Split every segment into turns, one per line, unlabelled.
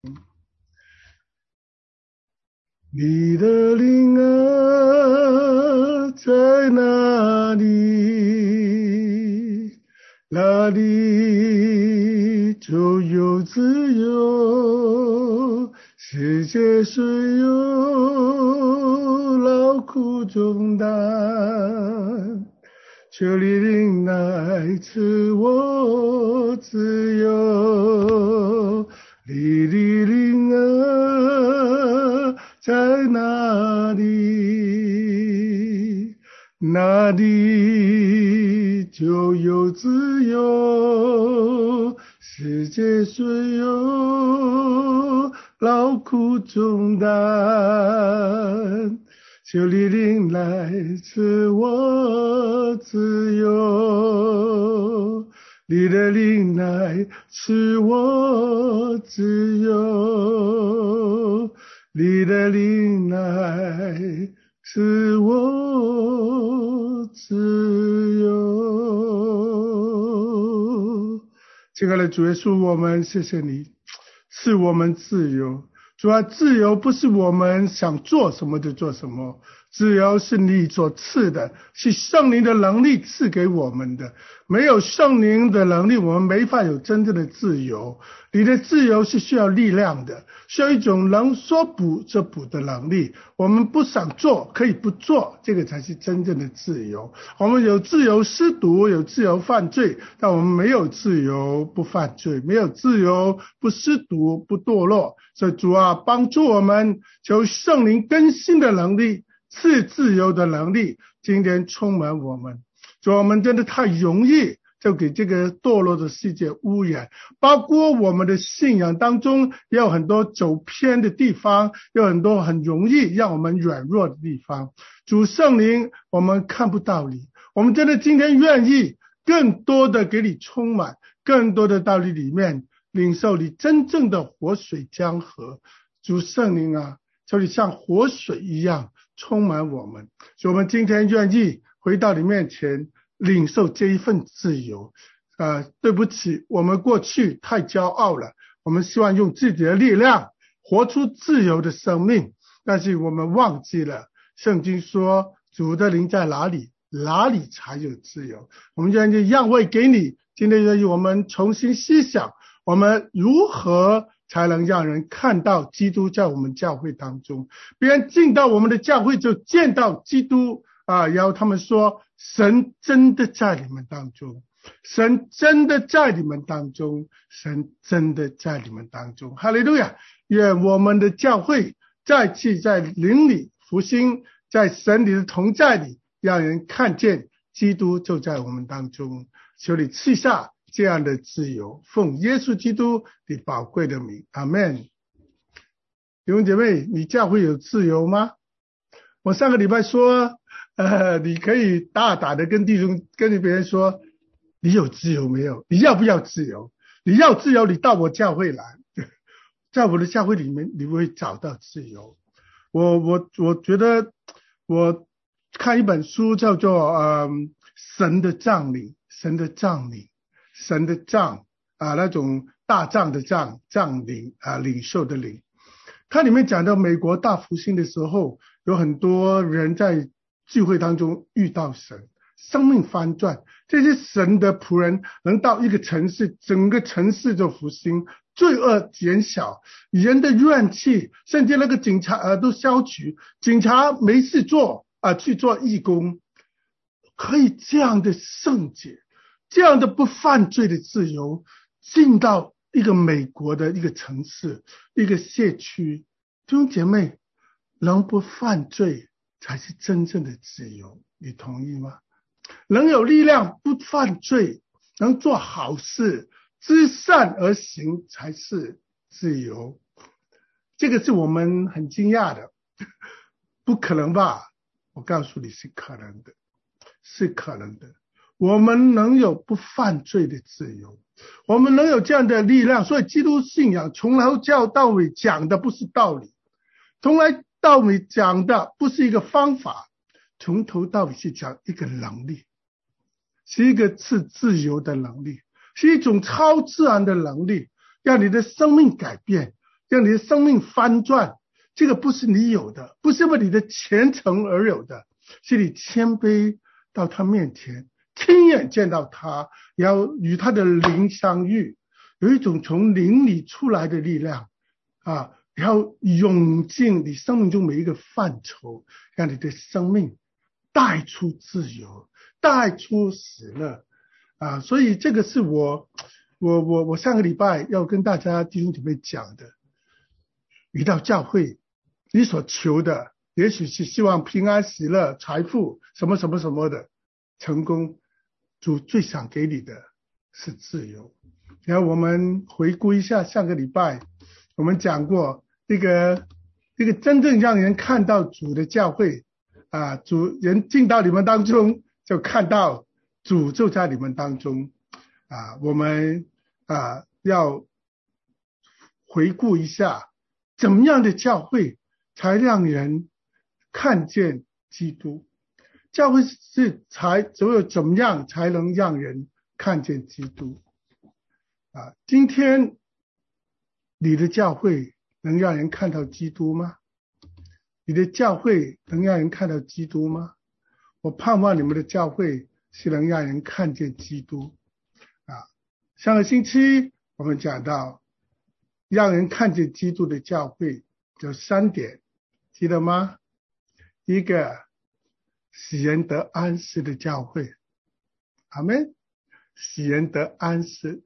你的灵啊，在哪里？哪里就有自由。世界虽有劳苦重担，求你领来赐我自由。你的灵啊，在哪里？哪里就有自由。世界虽有劳苦重担，求你领来赐我自由。你的灵来赐我自由，你的灵来赐我自由。亲爱的主耶稣，我们谢谢你赐我们自由。主啊，自由不是我们想做什么就做什么，自由是你所赐的，是圣灵的能力赐给我们的。没有圣灵的能力，我们没法有真正的自由。你的自由是需要力量的，需要一种能说补就补的能力。我们不想做可以不做，这个才是真正的自由。我们有自由失毒，有自由犯罪，但我们没有自由不犯罪，没有自由不失毒不堕落。所以主啊，帮助我们，求圣灵更新的能力，赐自由的能力，今天充满我们。主啊，我们真的太容易就给这个堕落的世界污染，包括我们的信仰当中也有很多走偏的地方，有很多很容易让我们软弱的地方。主圣灵，我们看不到你，我们真的今天愿意更多的给你充满，更多的到你里面领受你真正的活水江河。主圣灵啊，求你像活水一样充满我们，所以我们今天愿意回到你面前领受这一份自由。对不起，我们过去太骄傲了，我们希望用自己的力量活出自由的生命，但是我们忘记了圣经说主的灵在哪里，哪里才有自由。我们愿意让位给你，今天愿意我们重新思想，我们如何才能让人看到基督在我们教会当中，别人进到我们的教会就见到基督然后他们说神真的在你们当中，神真的在你们当中，神真的在你们当中。哈利路亚！愿我们的教会再次在灵里复兴，在神里的同在里，让人看见基督就在我们当中。求你赐下这样的自由，奉耶稣基督的宝贵的名，阿们。弟兄姐妹，你教会有自由吗？我上个礼拜说你可以大胆的跟别人说，你有自由没有？你要不要自由？你要自由，你到我教会来，在我的教会里面你会找到自由。我觉得我看一本书叫做神的帐领，神的帐领，神的帐那种大帐的帐领领袖的领。它里面讲到美国大复兴的时候，有很多人在聚会当中遇到神，生命翻转。这些神的仆人能到一个城市，整个城市就复兴，罪恶减小，人的怨气，甚至那个警察都消除，警察没事做去做义工，可以这样的圣洁，这样的不犯罪的自由，进到一个美国的一个城市，一个社区。弟兄姐妹，能不犯罪才是真正的自由，你同意吗？能有力量不犯罪，能做好事，知善而行才是自由。这个是我们很惊讶的，不可能吧？我告诉你是可能的，是可能的。我们能有不犯罪的自由，我们能有这样的力量。所以基督信仰从头到尾讲的不是道理，从来到尾讲的不是一个方法，从头到尾是讲一个能力，是一个是自由的能力，是一种超自然的能力，让你的生命改变， 让你的生命翻转。这个不是你有的，不是因为你的虔诚而有的，是你谦卑到他面前，亲眼见到他，要与他的灵相遇，有一种从灵里出来的力量啊，然后涌进你生命中每一个范畴，让你的生命带出自由，带出喜乐啊！所以这个是我上个礼拜要跟大家弟兄姐妹讲的。一到教会，你所求的也许是希望平安喜乐财富什么什么什么的成功，主最想给你的是自由。然后我们回顾一下上个礼拜我们讲过这个真正让人看到主的教会啊，主人进到你们当中就看到主就在你们当中啊。我们要回顾一下怎么样的教会才让人看见基督，教会是只有怎么样才能让人看见基督啊？今天你的教会能让人看到基督吗？你的教会能让人看到基督吗？我盼望你们的教会是能让人看见基督啊。上个星期我们讲到让人看见基督的教会有3点，记得吗？第一个，使人得安息的教会，阿们，使人得安息。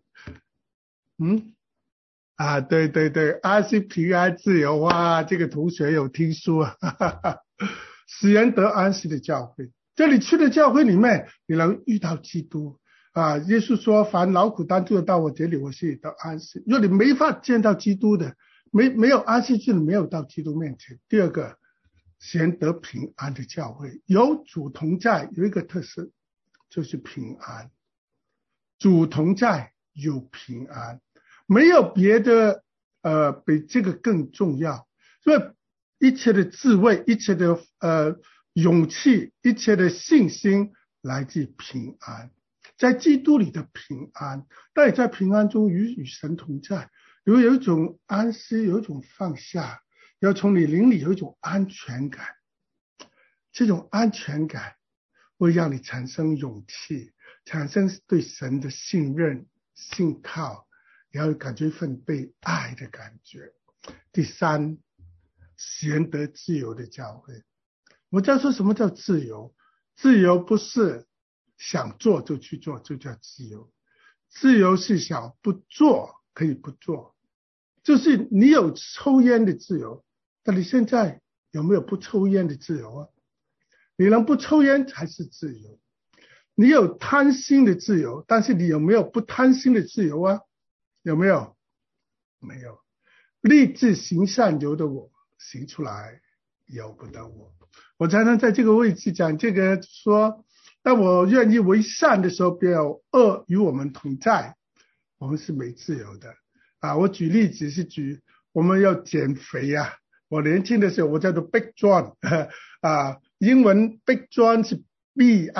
对对对，安息平安自由，哇，这个同学有听说啊，使人得安息的教会。这里去的教会里面，你能遇到基督啊。耶稣说，凡劳苦担重的到我这里，我是得安息。若你没法见到基督的，没有安息，就没有到基督面前。第二个，使人得平安的教会，有主同在，有一个特色就是平安。主同在有平安，没有别的比这个更重要。所以一切的智慧，一切的勇气，一切的信心来自平安，在基督里的平安。但也在平安中与神同在，有一种安息，有一种放下，要从你灵里有一种安全感。这种安全感会让你产生勇气，产生对神的信任信靠，然后感觉一份被爱的感觉。第三，使人得自由的教会。我在说什么叫自由？自由不是想做就去做就叫自由，自由是想不做可以不做。就是你有抽烟的自由，但你现在有没有不抽烟的自由啊？你能不抽烟才是自由。你有贪心的自由，但是你有没有不贪心的自由啊？有没有？没有。立志行善由得我，行出来由不得我。我常常在这个位置讲这个，说当我愿意为善的时候，便有恶与我们同在，我们是没自由的啊。我举例子是举我们要减肥啊。我年轻的时候我叫做 Big John 啊，英文 Big John 是 BIG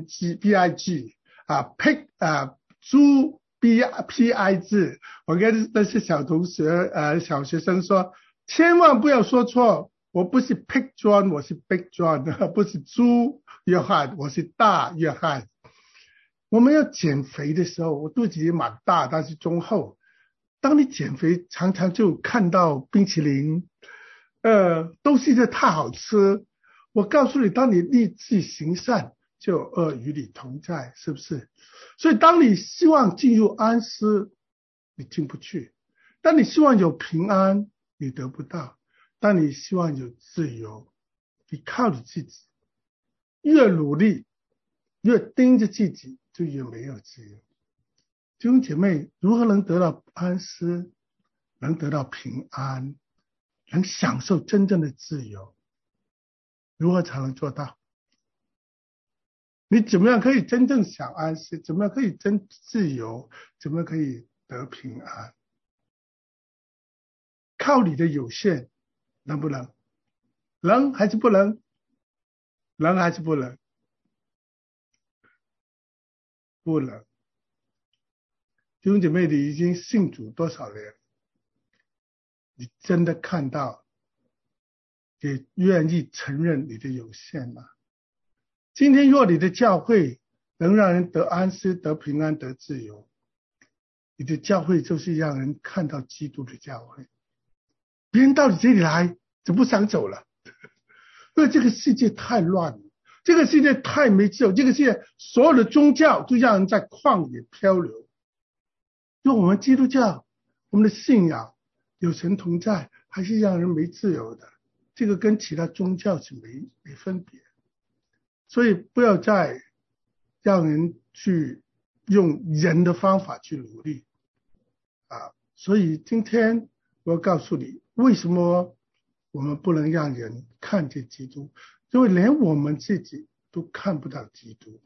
啊 ，Pig 啊，猪 PI 字。我跟那些小同学小学生说，千万不要说错，我不是 Pig John， 我是 Big John， 不是猪约翰，我是大约翰。我们要减肥的时候，我肚子也蛮大，但是中厚。当你减肥，常常就看到冰淇淋，东西就太好吃。我告诉你，当你立志行善，就有恶与你同在，是不是？所以当你希望进入安息，你进不去；当你希望有平安，你得不到；当你希望有自由，你靠你自己，越努力越盯着自己，就越没有自由。弟兄姐妹，如何能得到安息，能得到平安，能享受真正的自由？如何才能做到？你怎么样可以真正享安息？怎么样可以真自由？怎么样可以得平安？靠你的有限，能不能？能还是不能？能还是不能？不能。弟兄姐妹，你已经信主多少年？ 你真的看到，也愿意承认你的有限吗？今天若你的教会能让人得安息、得平安、得自由，你的教会就是让人看到基督的教会。别人到你这里来就不想走了，因为这个世界太乱了，这个世界太没自由，这个世界所有的宗教都让人在旷野漂流。用我们基督教，我们的信仰有神同在，还是让人没自由的，这个跟其他宗教是没分别。所以不要再让人去用人的方法去努力所以今天我要告诉你，为什么我们不能让人看见基督？因为连我们自己都看不到基督。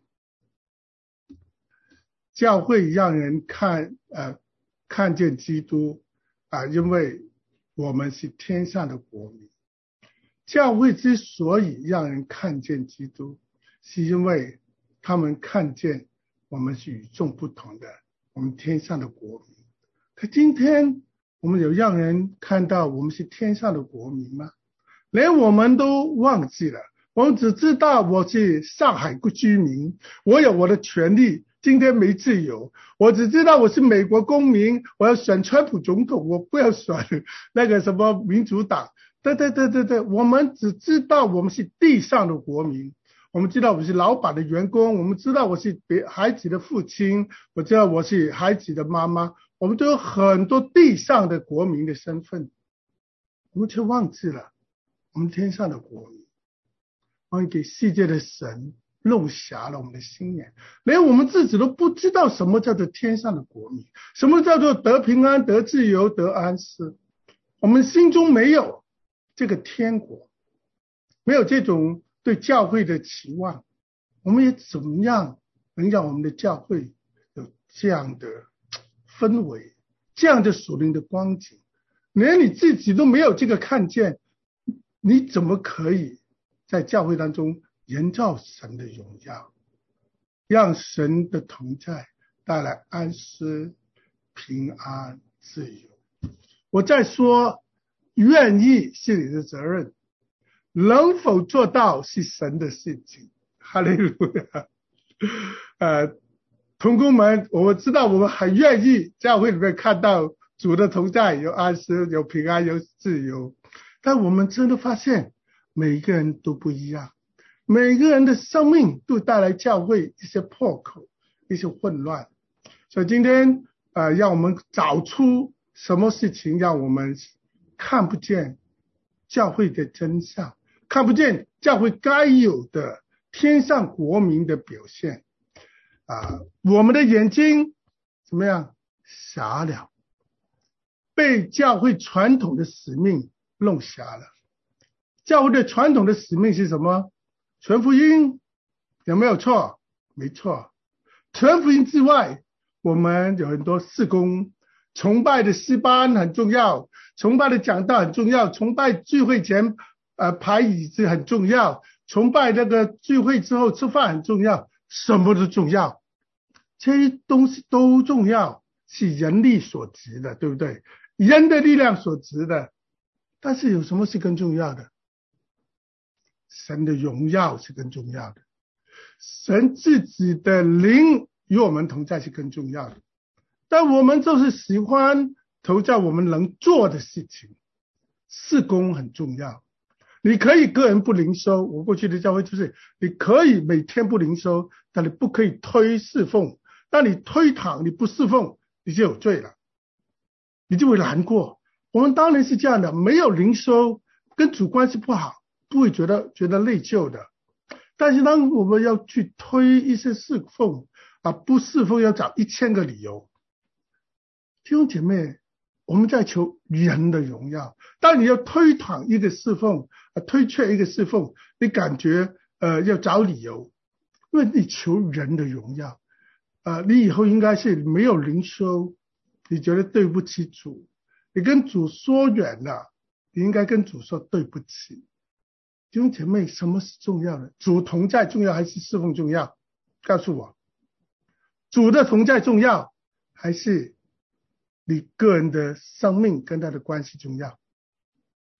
教会让人看见基督因为我们是天上的国民。教会之所以让人看见基督，是因为他们看见我们是与众不同的，我们天上的国民。可今天我们有让人看到我们是天上的国民吗？连我们都忘记了，我们只知道我是上海居民，我有我的权利，今天没自由。我只知道我是美国公民，我要选川普总统，我不要选那个什么民主党。对，我们只知道我们是地上的国民，我们知道我是老板的员工，我们知道我是孩子的父亲，我知道我是孩子的妈妈，我们都有很多地上的国民的身份，我们却忘记了我们天上的国民。我们给世界的神弄瞎了我们的心眼，连我们自己都不知道什么叫做天上的国民，什么叫做得平安、得自由、得安息。我们心中没有这个天国，没有这种对教会的期望，我们也怎么样能让我们的教会有这样的氛围，这样的属灵的光景？连你自己都没有这个看见，你怎么可以在教会当中营造神的荣耀，让神的同在带来安息、平安、自由？我再说，愿意是你的责任，能否做到是神的事情。哈利路亚。同工们，我知道我们很愿意教会里面看到主的同在，有安息、有平安、有自由，但我们真的发现每一个人都不一样，每个人的生命都带来教会一些破口、一些混乱。所以今天让我们找出什么事情让我们看不见教会的真相，看不见教会该有的天上国民的表现我们的眼睛怎么样瞎了，被教会传统的使命弄瞎了。教会的传统的使命是什么？传福音，有没有错？没错。传福音之外，我们有很多事工，崇拜的诗班很重要，崇拜的讲道很重要，崇拜聚会前排椅子很重要，崇拜那个聚会之后吃饭很重要，什么都重要，这些东西都重要，是人力所值的，对不对？人的力量所值的。但是有什么是更重要的？神的荣耀是更重要的，神自己的灵与我们同在是更重要的。但我们就是喜欢投在我们能做的事情，事工很重要。你可以个人不灵修，我过去的教会就是你可以每天不灵修，但你不可以推侍奉。当你推搪，你不侍奉，你就有罪了，你就会难过。我们当然是这样的，没有灵修跟主关系不好，不会觉得内疚的。但是当我们要去推一些侍奉不侍奉要找1000个理由。弟兄姐妹，我们在求人的荣耀。当你要推搪一个侍奉推却一个侍奉，你感觉要找理由，因为你求人的荣耀你以后应该是没有灵修，你觉得对不起主，你跟主说远了，你应该跟主说对不起。弟兄姐妹，什么是重要的？主同在重要还是侍奉重要？告诉我，主的同在重要还是你个人的生命跟他的关系重要？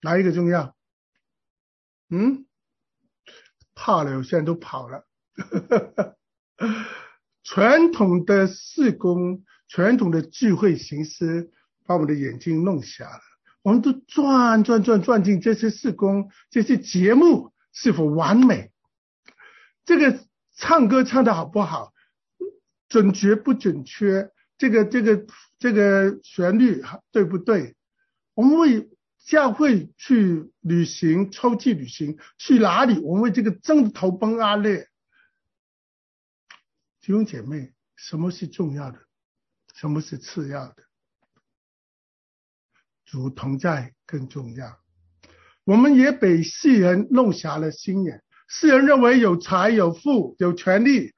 哪一个重要？怕了，有些人都跑了。传统的事工，传统的聚会形式，把我们的眼睛弄瞎了。我们都转进这些事工，这些节目是否完美？这个唱歌唱得好不好？准确不准确？这个旋律对不对？我们为教会去旅行，秋季旅行去哪里？我们为这个争得头崩额裂。弟兄姐妹，什么是重要的？什么是次要的？主同在更重要。我们也被世人弄瞎了心眼，世人认为有财有富有权利，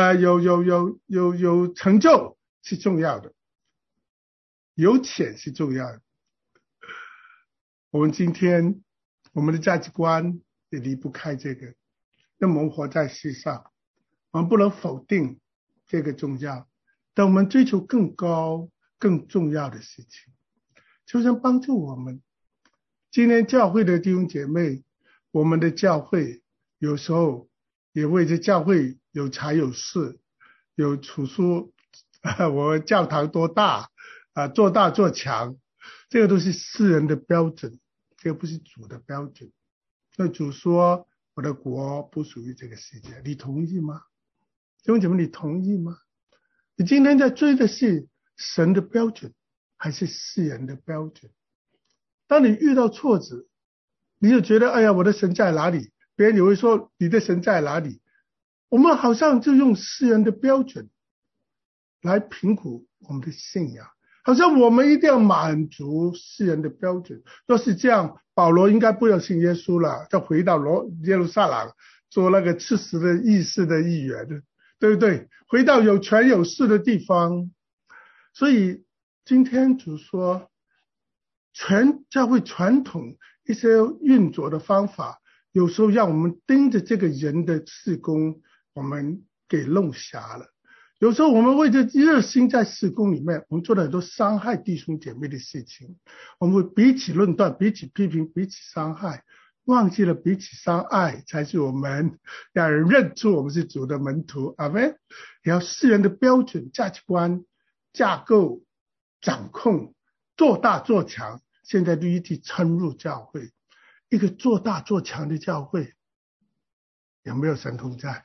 有成就是重要的，有钱是重要的。我们今天我们的价值观也离不开这个。那么我们活在世上，我们不能否定这个重要，但我们追求更高更重要的事情，求神帮助我们。今天教会的弟兄姐妹，我们的教会有时候也为这教会有财有势，有处书，我们教堂多大做大做强，这个都是世人的标准，这个不是主的标准。那主说我的国不属于这个世界，你同意吗？弟兄姐妹，你同意吗？你今天在追的是神的标准还是世人的标准？当你遇到挫折，你就觉得哎呀，我的神在哪里？别人也会说你的神在哪里？我们好像就用世人的标准来评估我们的信仰，好像我们一定要满足世人的标准。若是这样，保罗应该不要信耶稣了，要回到耶路撒冷做那个吃食的议事的议员，对不对？回到有权有势的地方。所以今天主说，教会传统一些运作的方法，有时候让我们盯着这个人的事工，我们给弄瞎了。有时候我们为着热心在事工里面，我们做了很多伤害弟兄姐妹的事情，我们会彼此论断，彼此批评，彼此伤害，忘记了彼此相爱才是我们让人认出我们是主的门徒。阿们。也要世人的标准价值观架构掌控，做大做强，现在都一起侵入教会。一个做大做强的教会，有没有神同在？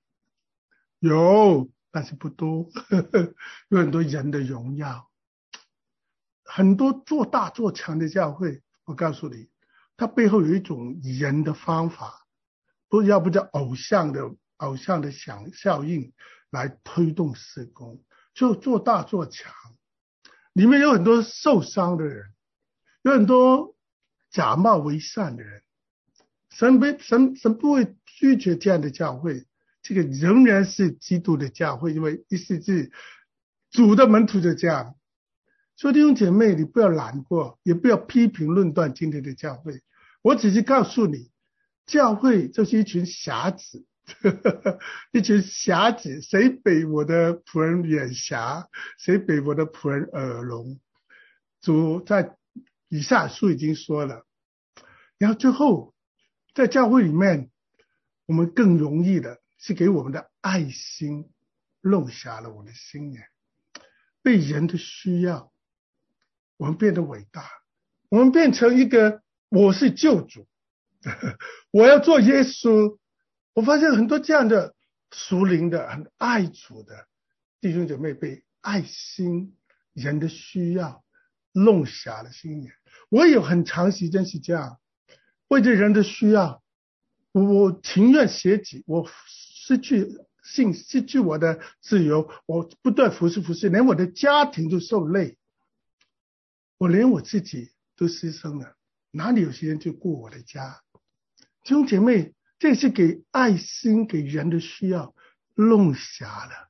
有，但是不多。有很多人的荣耀。很多做大做强的教会，我告诉你，它背后有一种人的方法，不叫偶像的效应来推动事工，就做大做强。里面有很多受伤的人，有很多假冒为善的人。神不会拒绝这样的教会，这个仍然是基督的教会，因为是主的门徒就这样。所以弟兄姐妹，你不要难过，也不要批评论断今天的教会。我只是告诉你，教会就是一群瞎子，一群瞎子，谁比我的仆人眼瞎，谁比我的仆人耳聋。主在以赛亚书已经说了。然后最后在教会里面，我们更容易的是给我们的爱心弄瞎了我们的心眼，被人的需要，我们变得伟大，我们变成一个我是救主，我要做耶稣。我发现很多这样的属灵的很爱主的弟兄姐妹，被爱心人的需要弄瞎了心眼。我也有很长时间是这样，为着人的需要，我情愿舍己，我失去我的自由，我不断服侍，连我的家庭都受累，我连我自己都牺牲了，哪里有时间去顾我的家？弟兄姐妹，这是给爱心给人的需要弄瞎了。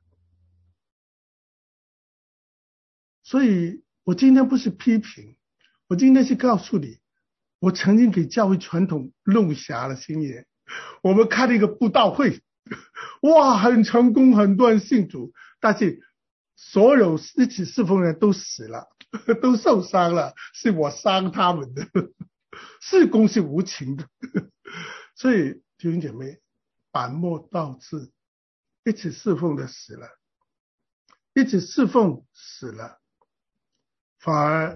所以我今天不是批评，我今天是告诉你，我曾经给教会传统弄瞎了心眼。我们开了一个布道会，哇，很成功，很多人信主，但是所有一起侍奉人都死了，都受伤了，是我伤他们的。 事工是无情的。所以弟兄姐妹，板末倒置，一起侍奉的死了，一起侍奉死了，反而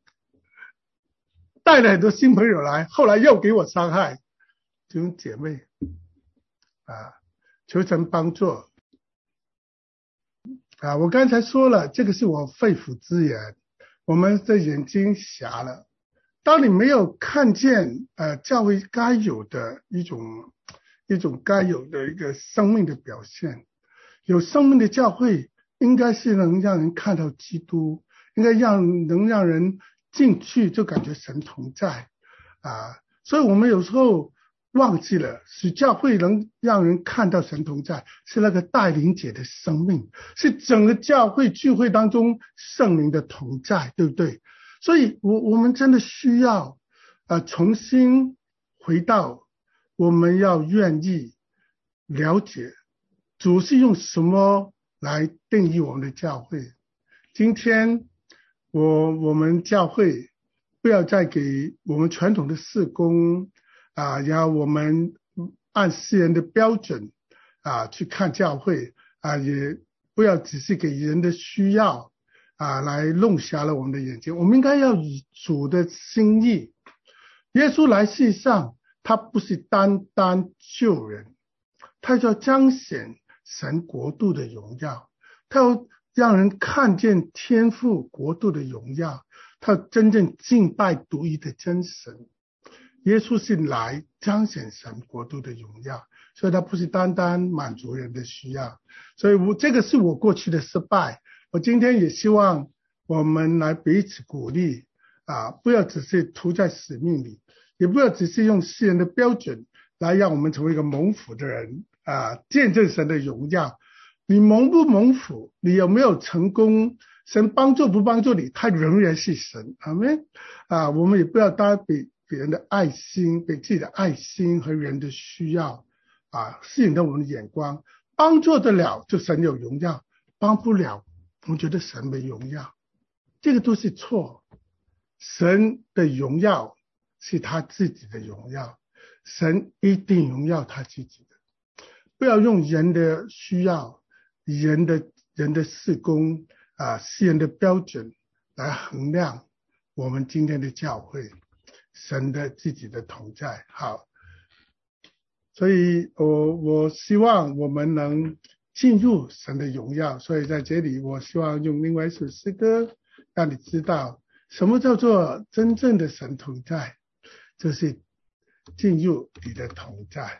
带了很多新朋友来，后来又给我伤害。弟兄姐妹求神帮助我刚才说了，这个是我肺腑之言。我们的眼睛瞎了，当你没有看见教会该有的一种该有的一个生命的表现，有生命的教会应该是能让人看到基督，应该能让人进去就感觉神同在所以我们有时候忘记了，使教会能让人看到神同在，是那个带领者的生命，是整个教会聚会当中圣灵的同在，对不对？所以我们真的需要重新回到，我们要愿意了解主是用什么来定义我们的教会。今天我们教会不要再给我们传统的事工然后我们按世人的标准去看教会也不要只是给人的需要来弄瞎了我们的眼睛。我们应该要以主的心意。耶稣来世上，他不是单单救人，他要彰显神国度的荣耀，他要让人看见天父国度的荣耀，他要真正敬拜独一的真神。耶稣是来彰显神国度的荣耀，所以他不是单单满足人的需要。所以这个是我过去的失败，我今天也希望我们来彼此鼓励不要只是涂在使命里，也不要只是用世人的标准来让我们成为一个蒙福的人见证神的荣耀。你蒙不蒙福，你有没有成功，神帮助不帮助你，他仍然是神。阿们我们也不要比别人的爱心，被自己的爱心和人的需要吸引到我们的眼光。帮助得了就神有荣耀，帮不了我们觉得神没荣耀，这个都是错。神的荣耀是他自己的荣耀，神一定荣耀他自己的。不要用人的需要，人的事工世人的标准来衡量我们今天的教会神的自己的同在。好，所以我希望我们能进入神的荣耀。所以在这里我希望用另外一首诗歌让你知道什么叫做真正的神同在，就是进入你的同在。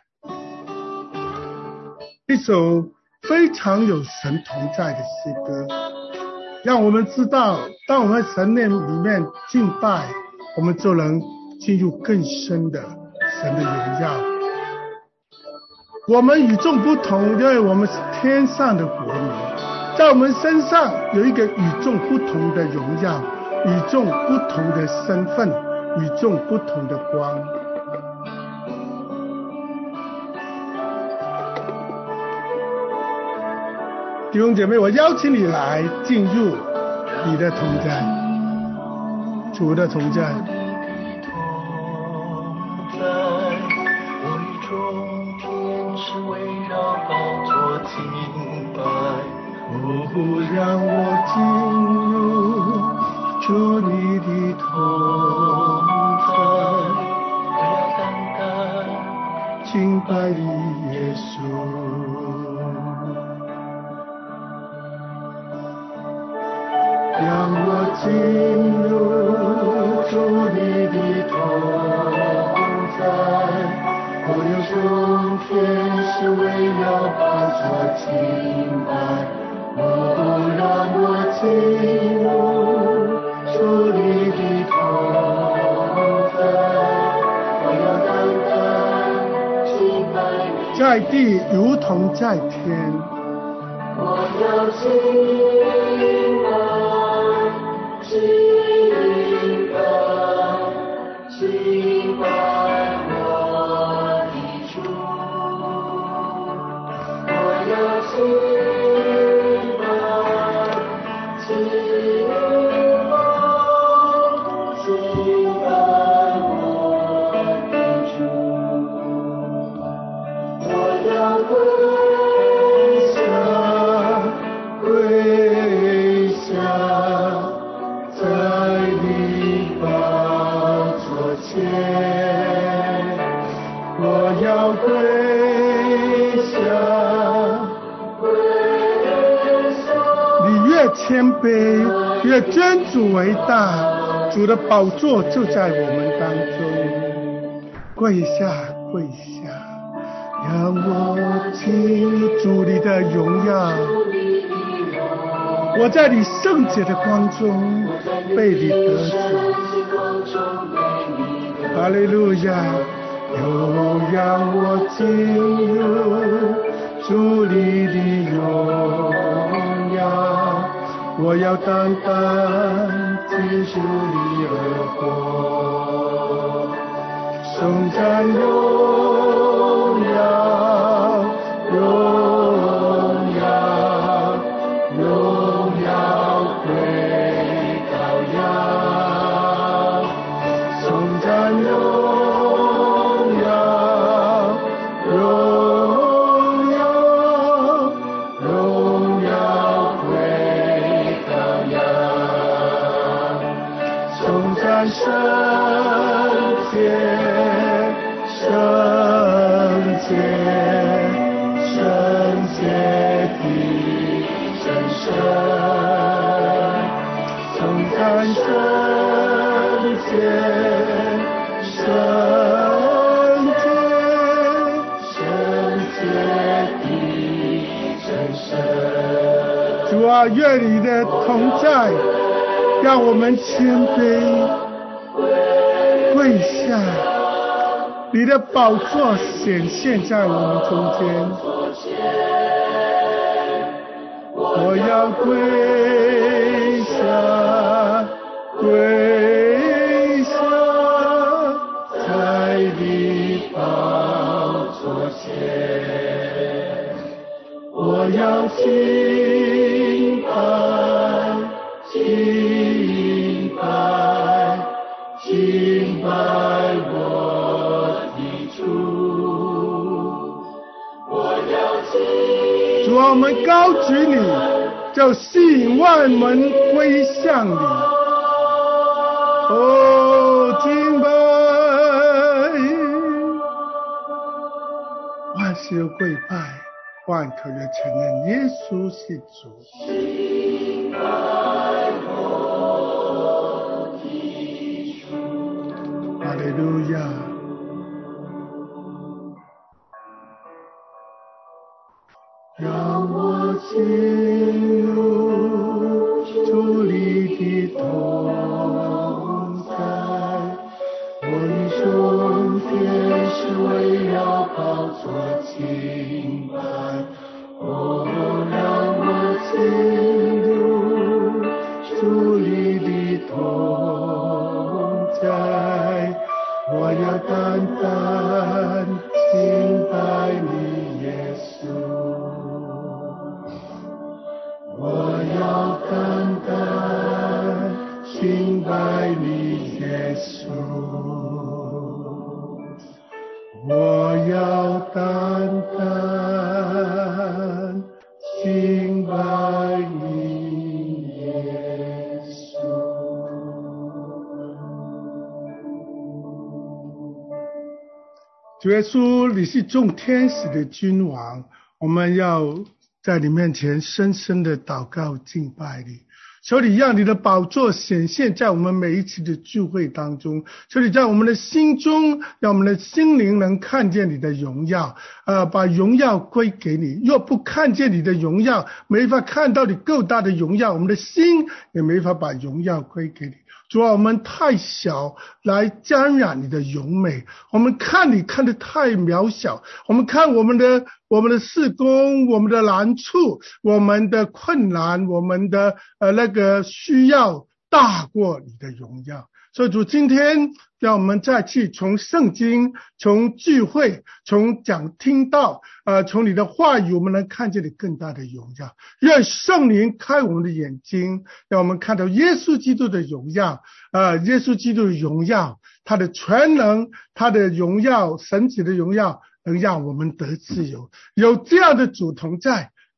一首非常有神同在的诗歌，让我们知道当我们在神里面敬拜，我们就能进入更深的神的荣耀。我们与众不同，因为我们是天上的国民，在我们身上有一个与众不同的荣耀，与众不同的身份，与众不同的光。弟兄姐妹，我邀请你来进入你的同在，主的同在。
我与众天使围绕宝座敬拜，
让我进入主你的同在，
我要单单
敬拜你耶稣。让我进入主你的同在，我有众天使围绕宝座敬拜，让我进入主你的同在，我要单单敬拜你，在地如同在天，
我要敬拜敬拜我的主，我要敬拜我
我要跪下。你越谦卑，越尊主为大，主的宝座就在我们当中。跪下，跪下，让我进入主你的荣耀。我在你圣洁的光中被你得着。哈利路亚！又让我进入主你的荣耀，我要单单记住你而活，颂赞荣耀，荣耀，荣耀归羔羊，颂赞荣耀，荣耀，荣耀归羔羊，颂赞圣洁，圣洁，圣洁的真神，颂赞圣洁，圣洁的真神。主啊，愿你的同在让我们谦卑跪下，你的宝座显现在我们中间。我要跪下，跪下，在你宝座前。我要敬拜，敬拜，敬拜我的主。我要敬，主啊，我们高举你，就吸引万民归向你。哦，敬拜，万事有跪拜，万口有承认耶稣是主。敬拜我的主。哈利路亚。让我进入主你的同在，我的众天使围绕宝座敬拜。哦，让我进入主你的同在，我要单单敬拜你耶稣。我要单单敬拜你耶稣，我要单单敬拜你耶稣。主耶稣，你是众天使的君王，我们要在你面前深深的祷告敬拜你，求你让你的宝座显现在我们每一次的聚会当中，求你在我们的心中，让我们的心灵能看见你的荣耀，把荣耀归给你。若不看见你的荣耀，没法看到你够大的荣耀，我们的心也没法把荣耀归给你。主啊，我们太小来沾染你的荣美，我们看你看得太渺小，我们看我们的事工，我们的难处，我们的困难，我们的那个需要大过你的荣耀。所以主，今天让我们再去从圣经，从聚会，从听道，从你的话语，我们能看见你更大的荣耀。愿圣灵开我们的眼睛，让我们看到耶稣基督的荣耀，耶稣基督的荣耀，他的全能，他的荣耀，神奇的荣耀，能让我们得自由。有这样的主同在，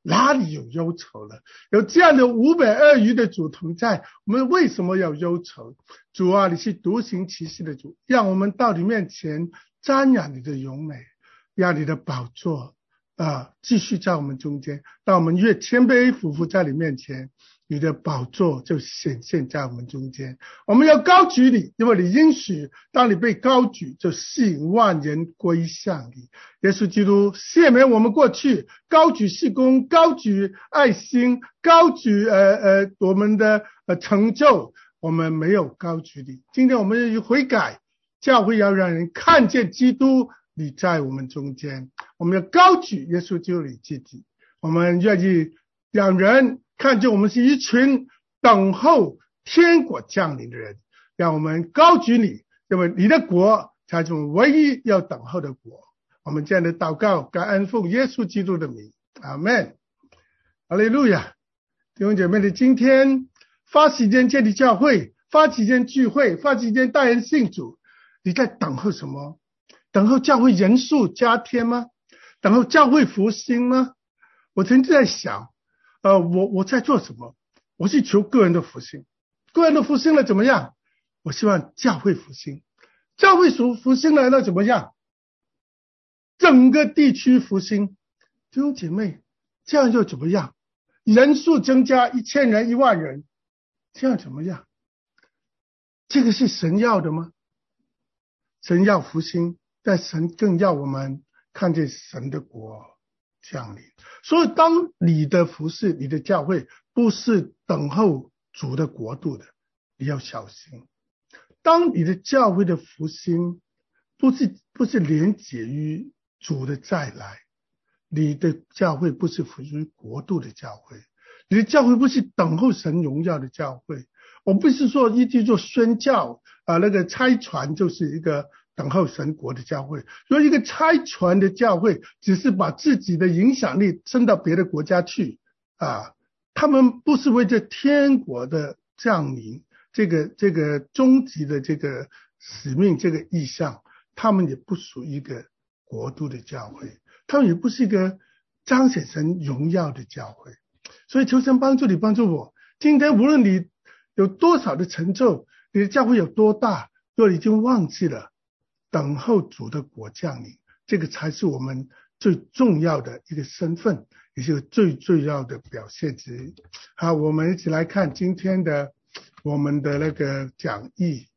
哪里有忧愁了？有这样的520余的主同在，我们为什么要忧愁？主啊，你是独行其事的主，让我们到你面前瞻仰你的荣美，让你的宝座继续在我们中间。当我们越谦卑俯伏在你面前，你的宝座就显现在我们中间。我们要高举你，因为你应许当你被高举，就吸引万人归向你。耶稣基督赦免我们过去高举事工，高举爱心，高举我们的成就，我们没有高举你。今天我们要悔改，教会要让人看见基督你在我们中间，我们要高举耶稣基督你自己。我们愿意让人看见我们是一群等候天国降临的人，让我们高举你，因为你的国才是我们唯一要等候的国。我们这样的祷告感恩奉耶稣基督的名，阿们，哈利路亚。弟兄姐妹的，今天花时间建立教会，花时间聚会，花时间带人信主，你在等候什么？等候教会人数加添吗？等候教会复兴吗？我曾经在想我在做什么？我是求个人的复兴，个人的复兴了怎么样？我希望教会复兴，教会复兴了那怎么样？整个地区复兴。弟兄姐妹，这样又怎么样？人数增加1000人10000人，这样怎么样？这个是神要的吗？神要复兴，但神更要我们看见神的国降临。所以当你的服事，你的教会不是等候主的国度的，你要小心。当你的教会的复兴不是连结于主的再来，你的教会不是属于国度的教会，你的教会不是等候神荣耀的教会。我不是说一直做宣教那个差传就是一个等候神国的教会。如果一个差传的教会只是把自己的影响力升到别的国家去他们不是为着天国的降临这个终极的这个使命这个意向，他们也不属于一个国度的教会，他们也不是一个彰显神荣耀的教会。所以求神帮助你帮助我，今天无论你有多少的成就，你的教会有多大，若已经忘记了等候主的国降临，这个才是我们最重要的一个身份，也是最重要的表现之一。好，我们一起来看今天的我们的那个讲义。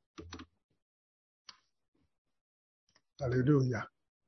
哈利路亚。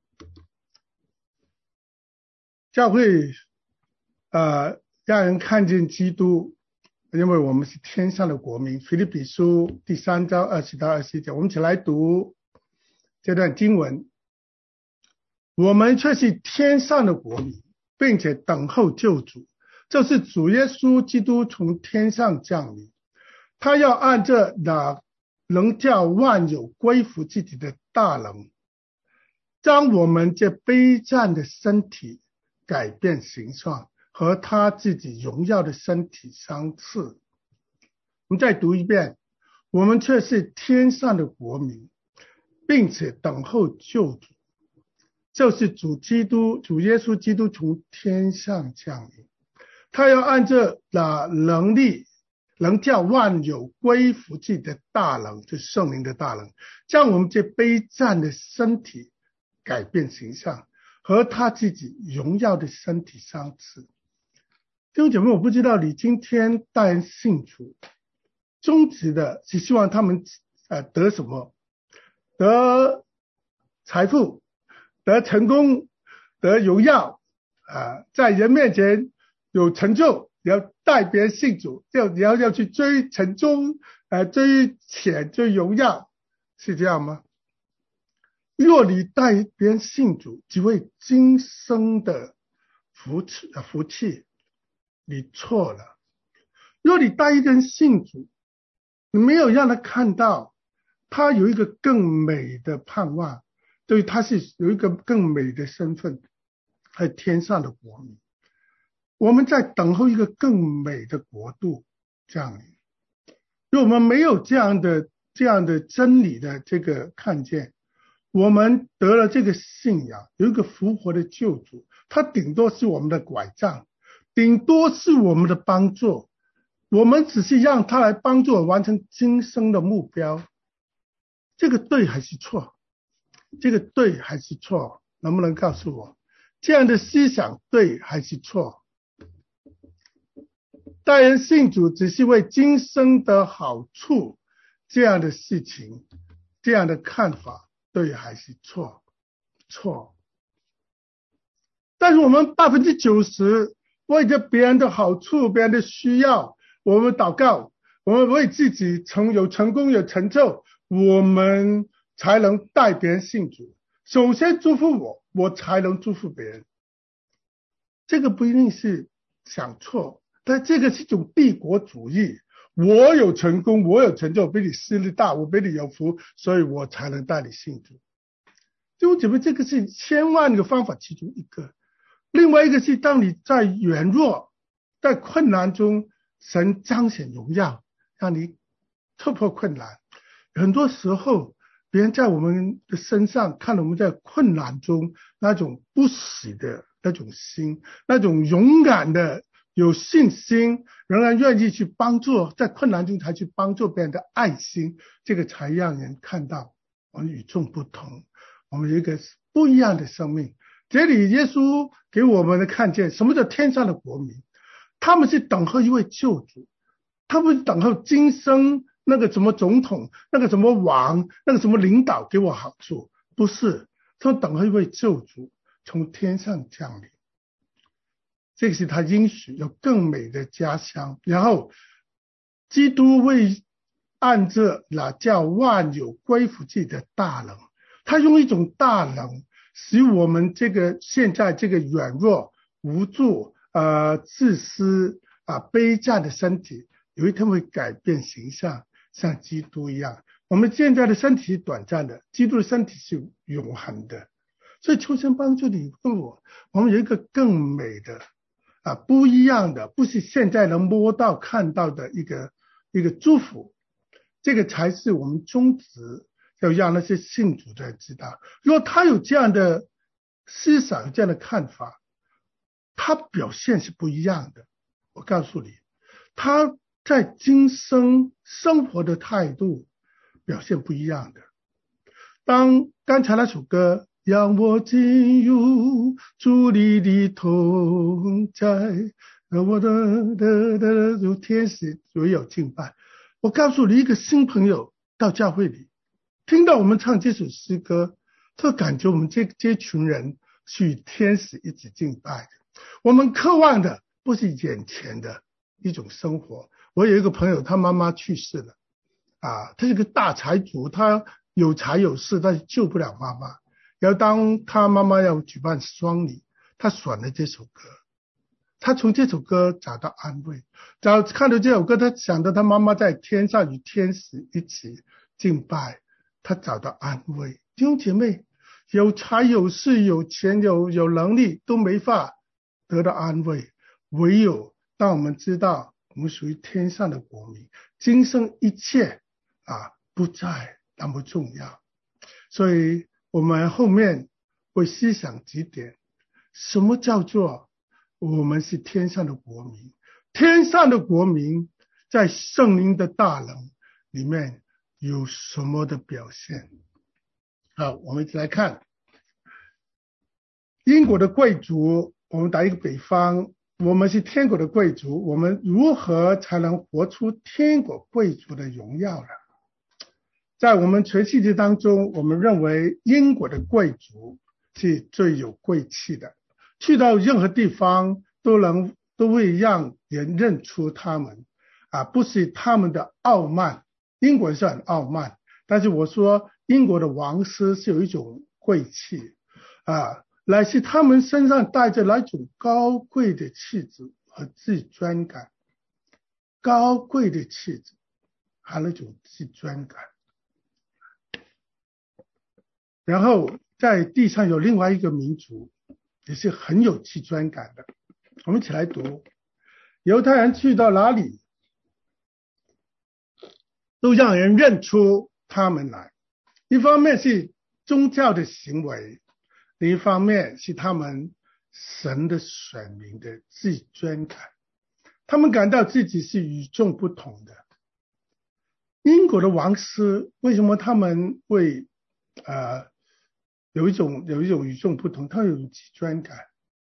教会让人看见基督，因为我们是天上的国民。腓立比书第3章20到21节，我们一起来读这段经文。我们却是天上的国民，并且等候救主，就是主耶稣基督从天上降临。他要按着那能叫万有归服自己的大能，将我们这卑贱的身体改变形状，和他自己荣耀的身体相似。我们再读一遍。我们却是天上的国民，并且等候救主，就是主耶稣基督从天上降临。他要按着那能力能叫万有归服自己的大能，就是圣灵的大能，将我们这卑贱的身体改变形象，和他自己荣耀的身体相似。弟兄姐妹，我不知道你今天带人信主，终极的是希望他们得什么？得财富，得成功，得荣耀在人面前有成就，要带别人信主，你要去追成功追钱追荣耀，是这样吗？若你带别人信主只为今生的福气，你错了。若你带一个人信主，你没有让他看到他有一个更美的盼望，对，他是有一个更美的身份，还有天上的国民。我们在等候一个更美的国度降临。若我们没有这样的真理的这个看见，我们得了这个信仰，有一个复活的救主，他顶多是我们的拐杖， 顶多是我们的帮助，我们只是让他来帮助我完成今生的目标。这个对还是错？这个对还是错？能不能告诉我，这样的思想对还是错？待人信主只是为今生的好处，这样的事情，这样的看法对还是错？错。但是我们90%为着别人的好处，别人的需要，我们祷告，我们为自己有成功有成就，我们才能带别人信主。首先祝福我，我才能祝福别人。这个不一定是想错，但这个是一种帝国主义。我有成功，我有成就，比你势力大，我比你有福，所以我才能带你信主。弟兄姐妹，这个是千万个方法其中一个。另外一个是，当你在软弱、在困难中，神彰显荣耀，让你突破困难。很多时候，别人在我们的身上看到我们在困难中那种不死的那种心，那种勇敢的、有信心，仍然愿意去帮助，在困难中才去帮助别人的爱心，这个才让人看到我们与众不同，我们有一个不一样的生命。这里耶稣给我们看见什么叫天上的国民，他们是等候一位救主，他们是等候今生那个什么总统，那个什么王，那个什么领导给我好处，不是，他们等候一位救主从天上降临。这个是他应许有更美的家乡，然后基督会按着那叫万有归服自己的大能，他用一种大能使我们这个现在这个软弱无助自私卑贱的身体，有一天会改变形象，像基督一样。我们现在的身体是短暂的，基督的身体是永恒的。所以求神帮助你跟我们有一个更美的不一样的，不是现在能摸到看到的一个祝福。这个才是我们宗旨要让那些信主的人知道。如果他有这样的思想，这样的看法，他表现是不一样的。我告诉你，他在今生生活的态度表现不一样的。当刚才那首歌让我进入主你的同在，我的如天使唯有敬拜。我告诉你，一个新朋友到教会里听到我们唱这首诗歌，就感觉我们这群人是与天使一起敬拜的。我们渴望的不是眼前的一种生活。我有一个朋友，他妈妈去世了他是个大财主，他有财有势，但是救不了妈妈。然后当他妈妈要举办丧礼，他选了这首歌，他从这首歌找到安慰。看到这首歌，他想到他妈妈在天上与天使一起敬拜，他找到安慰。弟兄姐妹，有财有势有钱有能力都没法得到安慰，唯有当我们知道我们属于天上的国民，今生一切不再那么重要。所以我们后面会思想几点，什么叫做我们是天上的国民？天上的国民在圣灵的大能里面有什么的表现？好，我们一起来看英国的贵族。我们打一个比方，我们是天国的贵族，我们如何才能活出天国贵族的荣耀呢？在我们全世界当中，我们认为英国的贵族是最有贵气的，去到任何地方都会让人认出他们不是他们的傲慢。英国是很傲慢，但是我说英国的王室是有一种贵气乃是他们身上带着那种高贵的气质和自尊感，高贵的气质还有那种自尊感。然后在地上有另外一个民族也是很有自尊感的，我们一起来读。犹太人去到哪里都让人认出他们来，一方面是宗教的行为，另一方面是他们神的选民的自尊感，他们感到自己是与众不同的。英国的王室为什么他们会有一种与众不同？他有自尊感。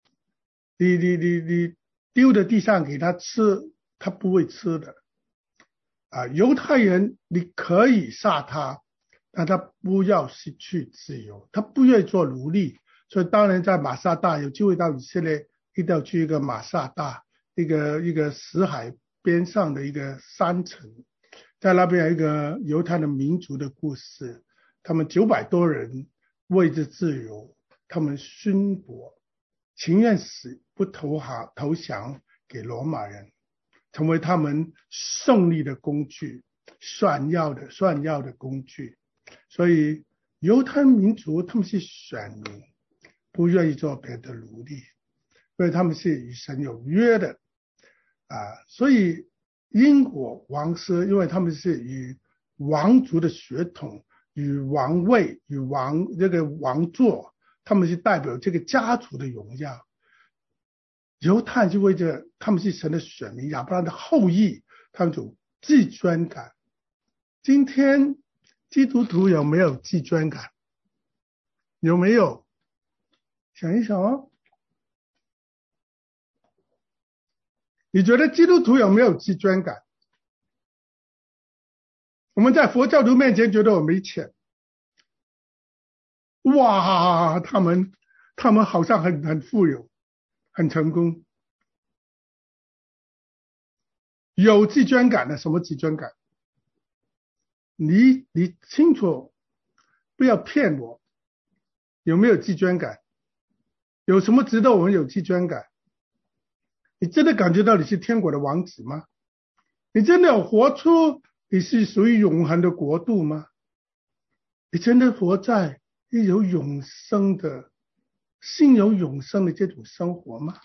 你丢在地上给他吃，他不会吃的。犹太人你可以杀他，但他不要失去自由，他不愿意做奴隶。所以当然在马萨大有机会到以色列，一定要去一个马萨大，一个死海边上的一个山城，在那边有一个犹太的民族的故事，他们900多人为着自由，他们殉国，情愿死不投降给罗马人，成为他们胜利的工具，炫耀的工具。所以犹太民族他们是选民，不愿意做别的奴隶，所以他们是与神有约的所以英国王室，因为他们是与王族的血统、与王位、与这个王座，他们是代表这个家族的荣耀。犹太就为着他们是神的选民，亚伯拉罕的后裔，他们有自尊感。今天基督徒有没有自尊感？有没有？想一想哦。你觉得基督徒有没有自尊感？我们在佛教徒面前觉得我没钱，哇，他们好像很富有，很成功。有自尊感的，什么自尊感？你清楚，不要骗我。有没有自尊感？有什么值得我们有自尊感？你真的感觉到你是天国的王子吗？你真的有活出你是属于永恒的国度吗？你真的活在有永生的心有永生的这种生活吗？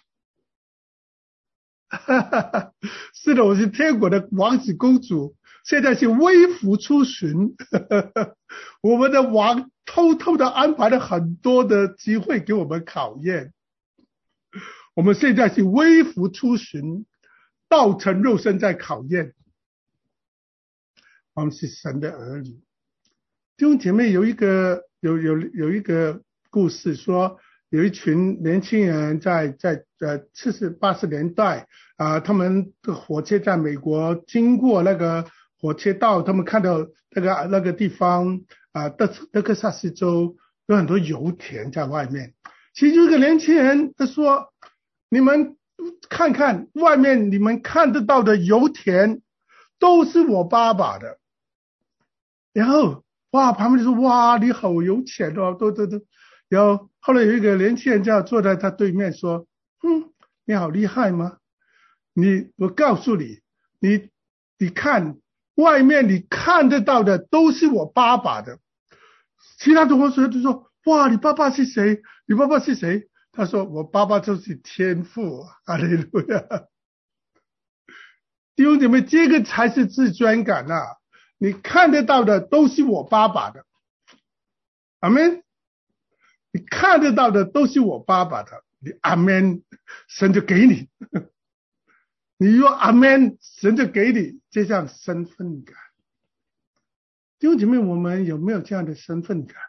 是的，我是天国的王子公主，现在是微服出巡。我们的王偷偷的安排了很多的机会给我们考验。我们现在是微服出巡，道成肉身在考验。我们是神的儿女。弟兄姐妹，有一个故事说，有一群年轻人在70、80年代他们的火车在美国经过那个火车道，他们看到那个地方德克萨斯州有很多油田在外面。其中一个年轻人他说，你们看看外面你们看得到的油田都是我爸爸的。然后旁边就说，哇，你好有钱哦，都。然后后来有一个年轻人就坐在他对面说，你好厉害吗？我告诉你，你看外面你看得到的都是我爸爸的。其他同学就说，哇，你爸爸是谁？你爸爸是谁？他说，我爸爸就是天父。哈利路亚。弟兄姐妹，这个才是自尊感啊！你看得到的都是我爸爸的。阿们。你看得到的都是我爸爸的，你阿们，神就给你。你说阿们，神就给你这样身份感。弟兄姐妹，我们有没有这样的身份感？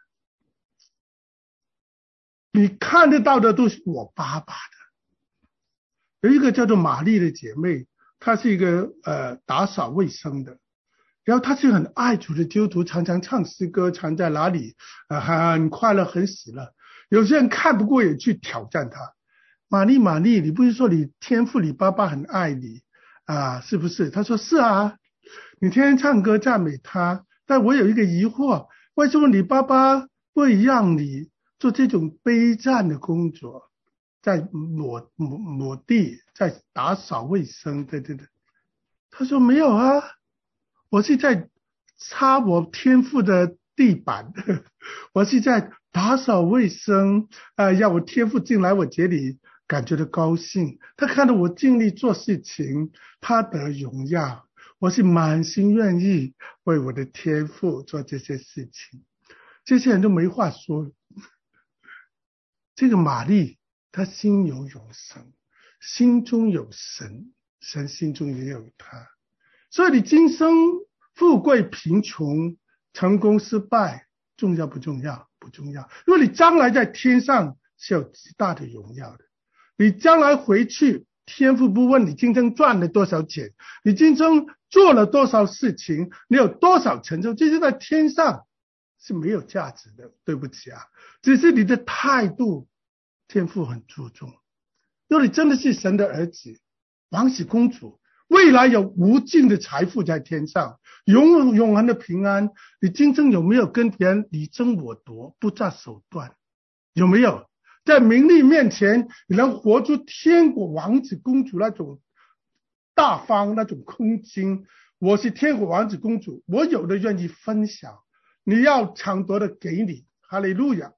你看得到的都是我爸爸的。有一个叫做玛丽的姐妹，她是一个打扫卫生的，然后她是很爱主的基督徒，常常唱诗歌，常在哪里很快乐，很喜乐。有些人看不过也去挑战她。玛丽，你不是说你天父你爸爸很爱你是不是？她说是啊，你天天唱歌赞美他，但我有一个疑惑，为什么你爸爸会让你做这种卑贱的工作，在抹地，在打扫卫生？对。他说没有啊，我是在擦我天父的地板，我是在打扫卫生让我天父进来我这里感觉到高兴，他看到我尽力做事情，他得荣耀，我是满心愿意为我的天父做这些事情。这些人都没话说。这个玛丽他心有永生，心中有神，神心中也有他。所以你今生富贵贫穷，成功失败，重要不重要？不重要。因为你将来在天上是有极大的荣耀的。你将来回去，天父不问你今生赚了多少钱，你今生做了多少事情，你有多少成就，这些在天上是没有价值的。对不起啊，只是你的态度，天父很注重。如果你真的是神的儿子，王子公主，未来有无尽的财富在天上，永恒的平安。你今生有没有跟别人你争我夺，不择手段？有没有在名利面前，你能活出天国王子公主那种大方，那种空襟？我是天国王子公主，我有的愿意分享，你要抢夺的给你，哈利路亚。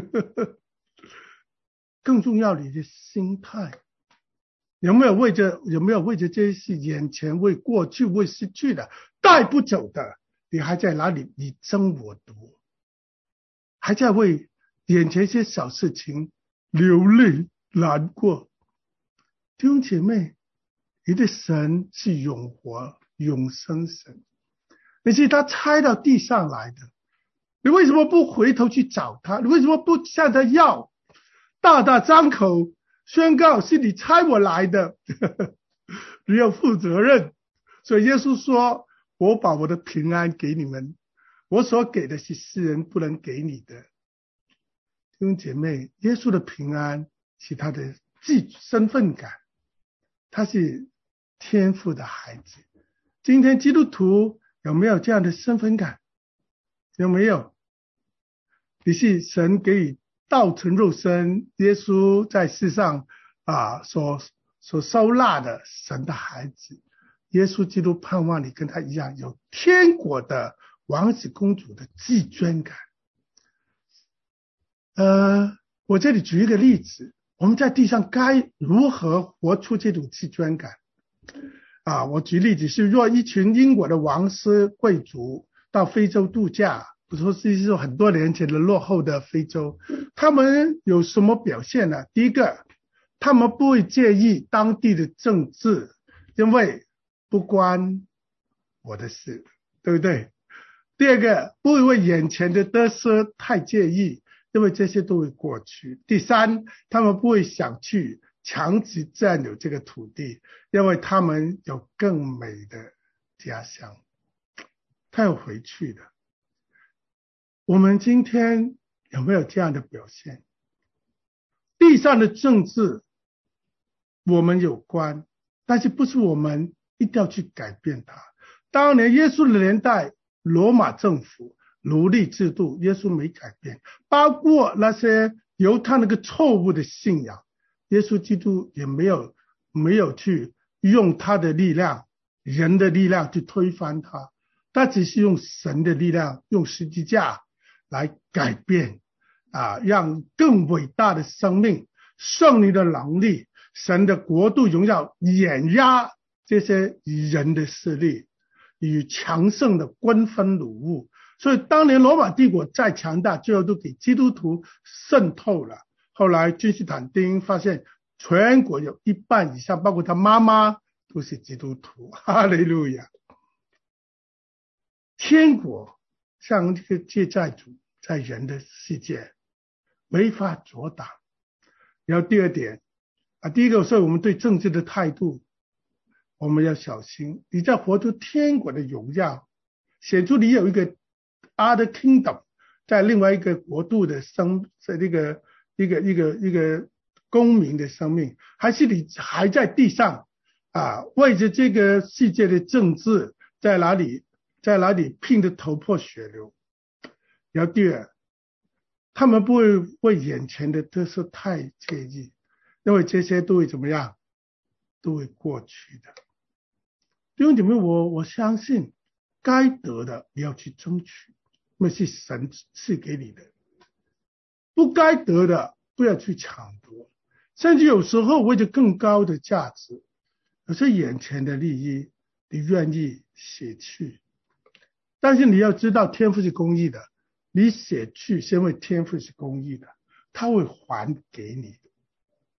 更重要你的心态，有没有为着这些眼前为过去为失去的带不走的，你还在哪里你争我夺，还在为眼前一些小事情流泪难过？弟兄姐妹，你的神是永活永生神，你是他差到地上来的，你为什么不回头去找他？你为什么不向他要？大大张口宣告是你差我来的。你要负责任。所以耶稣说，我把我的平安给你们，我所给的是世人不能给你的。弟兄姐妹，耶稣的平安是他的身份感，他是天父的孩子。今天基督徒有没有这样的身份感？有没有？你是神给予道成肉身，耶稣在世上所收纳的神的孩子。耶稣基督盼望你跟他一样，有天国的王子公主的自尊感。我这里举一个例子，我们在地上该如何活出这种自尊感？我举例子是，若一群英国的王室贵族到非洲度假，不说是很多年前的落后的非洲，他们有什么表现呢？第一个，他们不会介意当地的政治，因为不关我的事，对不对？第二个，不会为眼前的得失太介意，因为这些都会过去。第三，他们不会想去强制占有这个土地，因为他们有更美的家乡，他要回去的。我们今天有没有这样的表现？地上的政治我们有关，但是不是我们一定要去改变它。当年耶稣的年代，罗马政府奴隶制度耶稣没改变，包括那些犹太那个错误的信仰，耶稣基督也没有去用他的力量，人的力量去推翻他，他只是用神的力量，用十字架来改变让更伟大的生命、圣灵的能力、神的国度荣耀碾压这些人的势力，与强盛的官分掳物。所以当年罗马帝国再强大，最后都给基督徒渗透了。后来君士坦丁发现全国有一半以上，包括他妈妈都是基督徒。哈利路亚！天国像这个借债主在人的世界没法阻挡。然后第二点第一个是我们对政治的态度，我们要小心。你在活出天国的荣耀，显出你有一个 other kingdom， 在另外一个国度的在这个一个公民的生命，还是你还在地上为着这个世界的政治在哪里拼得头破血流。然后第二，他们不会为眼前的得失太介意，因为这些都会怎么样，都会过去的。弟兄姐妹，我相信该得的你要去争取，那是神赐给你的，不该得的不要去抢夺，甚至有时候为着更高的价值，有些眼前的利益你愿意舍去，但是你要知道天父是公义的，你舍去是因为天父是公义的，他会还给你。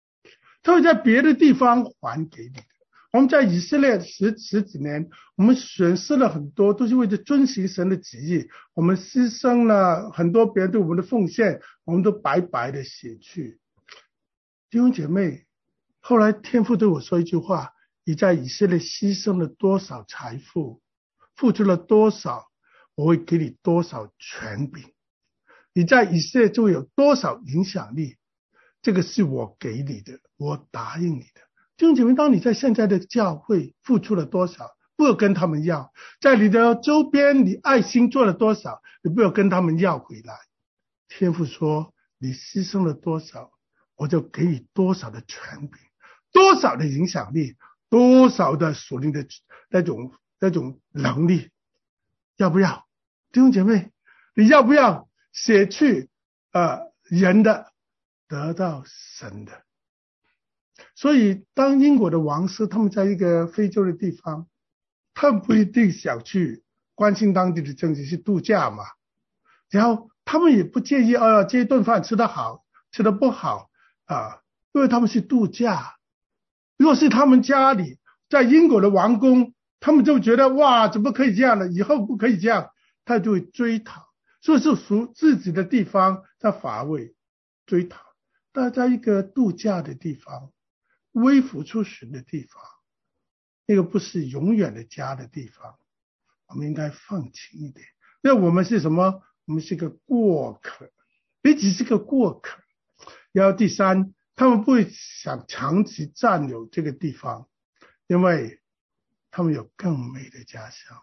他会在别的地方还给你的。我们在以色列十几年，我们损失了很多，都是为了遵行神的旨意，我们牺牲了很多别人对我们的奉献，我们都白白的写去。弟兄姐妹，后来天父对我说一句话，你在以色列牺牲了多少财富，付出了多少，我会给你多少权柄，你在以色列就会有多少影响力，这个是我给你的，我答应你的。弟兄姐妹，当你在现在的教会付出了多少，不要跟他们要，在你的周边你爱心做了多少，你不要跟他们要回来。天父说你牺牲了多少，我就给你多少的权柄，多少的影响力，多少的属灵的那种能力，要不要？弟兄姐妹，你要不要舍去人的得到神的？所以当英国的王室他们在一个非洲的地方，他们不一定想去关心当地的政治，去度假嘛，然后他们也不介意这一顿饭吃得好吃得不好因为他们是度假。如果是他们家里在英国的王宫，他们就觉得哇怎么可以这样呢，以后不可以这样，他就会追讨。所以是属自己的地方在乏味追讨，但在一个度假的地方，微服出巡的地方，那个不是永远的家的地方，我们应该放轻一点。那我们是什么？我们是个过客，你只是个过客。然后第三，他们不会想长期占有这个地方，因为他们有更美的家乡，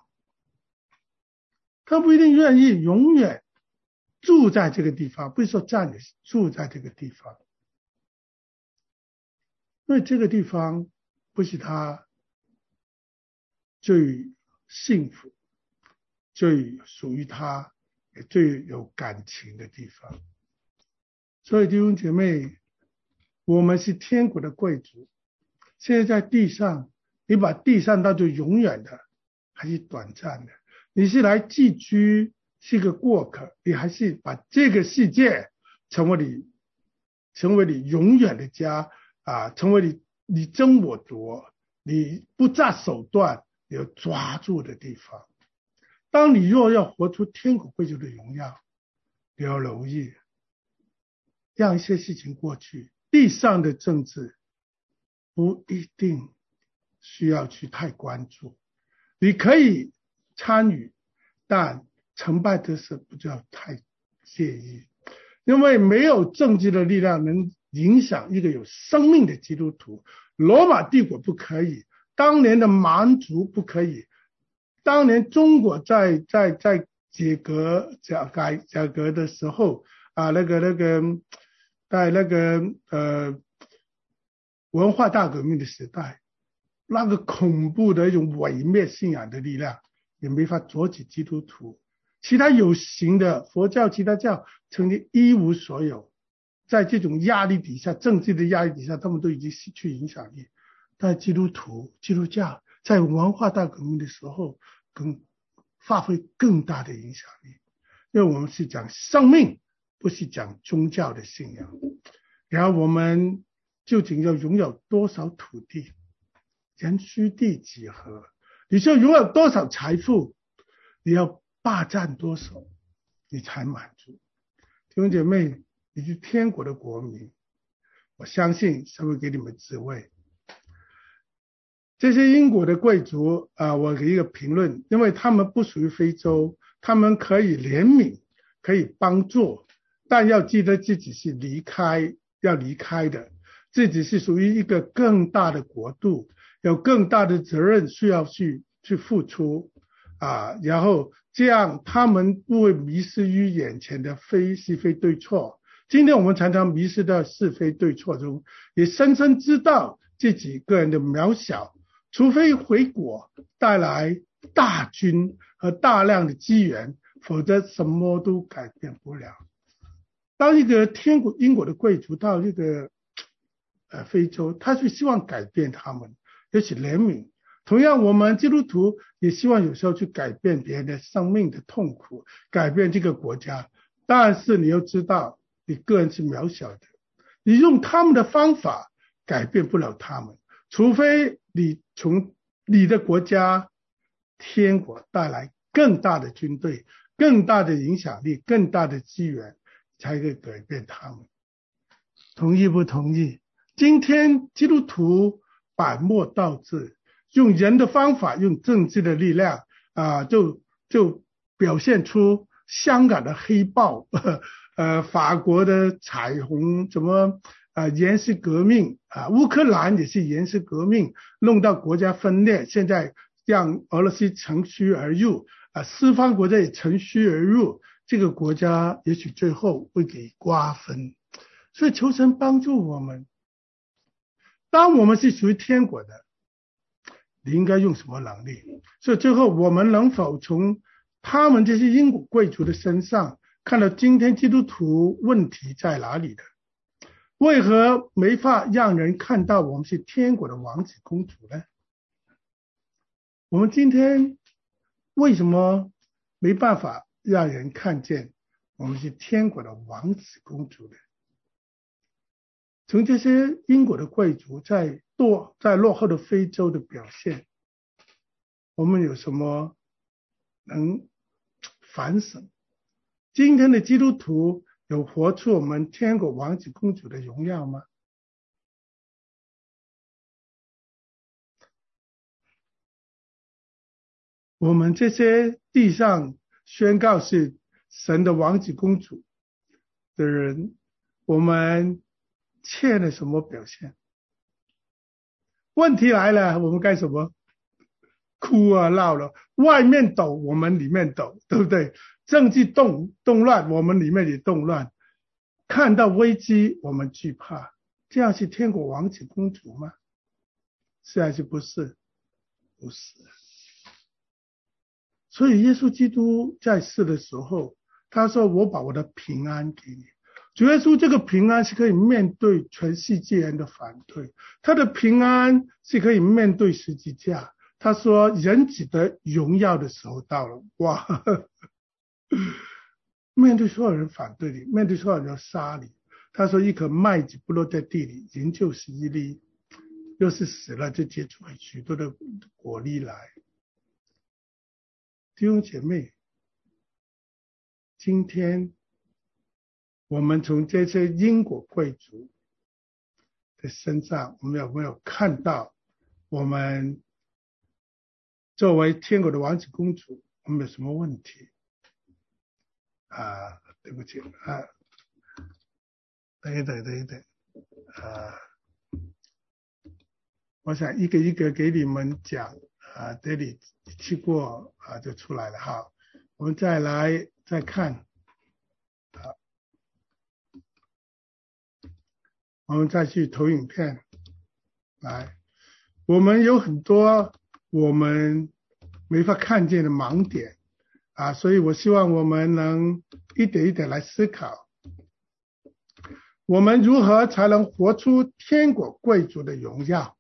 他不一定愿意永远住在这个地方，不是说占有，住在这个地方，因为这个地方不是他最幸福、最属于他也最有感情的地方。所以弟兄姐妹，我们是天国的贵族，现在在地上，你把地上当作永远的还是短暂的？你是来寄居，是个过客，你还是把这个世界成为你永远的家成为你争我夺，你不择手段你要抓住的地方。当你若要活出天国贵族的荣耀，你要留意，让一些事情过去，地上的政治不一定需要去太关注，你可以参与，但成败得失不要太介意，因为没有政治的力量能影响一个有生命的基督徒。罗马帝国不可以，当年的蛮族不可以，当年中国在改革的时候在文化大革命的时代，那个恐怖的一种毁灭信仰的力量也没法阻止基督徒，其他有形的佛教其他教曾经一无所有，在这种压力底下，政治的压力底下，他们都已经失去影响力。但基督教在文化大革命的时候发挥更大的影响力，因为我们是讲生命，不是讲宗教的信仰。然后我们究竟要拥有多少土地？人虚地几何？你说拥有多少财富？你要霸占多少你才满足？弟兄姐妹，你是天国的国民，我相信神会给你们智慧。这些英国的贵族我给一个评论，因为他们不属于非洲，他们可以怜悯，可以帮助，但要记得自己是要离开的，自己是属于一个更大的国度，有更大的责任需要去付出然后这样他们不会迷失于眼前的是非对错。今天我们常常迷失到是非对错中，也深深知道自己个人的渺小，除非回国带来大军和大量的资源，否则什么都改变不了。当一个英国的贵族到这个非洲，他是希望改变他们，尤其怜悯。同样我们基督徒也希望有时候去改变别人的生命的痛苦，改变这个国家，但是你要知道你个人是渺小的，你用他们的方法改变不了他们，除非你从你的国家天国带来更大的军队、更大的影响力、更大的资源，才可以改变他们。同意不同意？今天基督徒本末倒置，用人的方法，用政治的力量就表现出香港的黑暴，法国的彩虹，什么颜色革命乌克兰也是颜色革命，弄到国家分裂，现在让俄罗斯乘虚而入西方国家也乘虚而入，这个国家也许最后会给瓜分。所以求神帮助我们，当我们是属于天国的，你应该用什么能力？所以最后我们能否从他们这些英国贵族的身上看到今天基督徒问题在哪里的？为何没法让人看到我们是天国的王子公主呢？我们今天为什么没办法让人看见我们是天国的王子公主呢？从这些英国的贵族在落后的非洲的表现，我们有什么能反省？今天的基督徒有活出我们天国王子公主的荣耀吗？我们这些地上宣告是神的王子公主的人，我们欠了什么表现？问题来了，我们干什么？哭啊闹了，外面抖我们里面抖，对不对？政治动乱我们里面也动乱，看到危机我们惧怕，这样是天国王子公主吗？是还是不是？不是。所以耶稣基督在世的时候，他说我把我的平安给你。主耶稣这个平安是可以面对全世界人的反对，他的平安是可以面对十字架。他说人子的荣耀的时候到了，哇，面对所有人反对你，面对所有人要杀你，他说一颗麦子不落在地里，仍旧是一粒，要是死了就结出许多的果粒来。弟兄姐妹，今天我们从这些英国贵族的身上，我们有没有看到我们作为天国的王子公主，我们有什么问题？对不起等一等我想一个一个给你们讲这里去过就出来了哈。我们再看我们再去投影片来。我们有很多我们没法看见的盲点所以我希望我们能一点一点来思考，我们如何才能活出天国贵族的荣耀。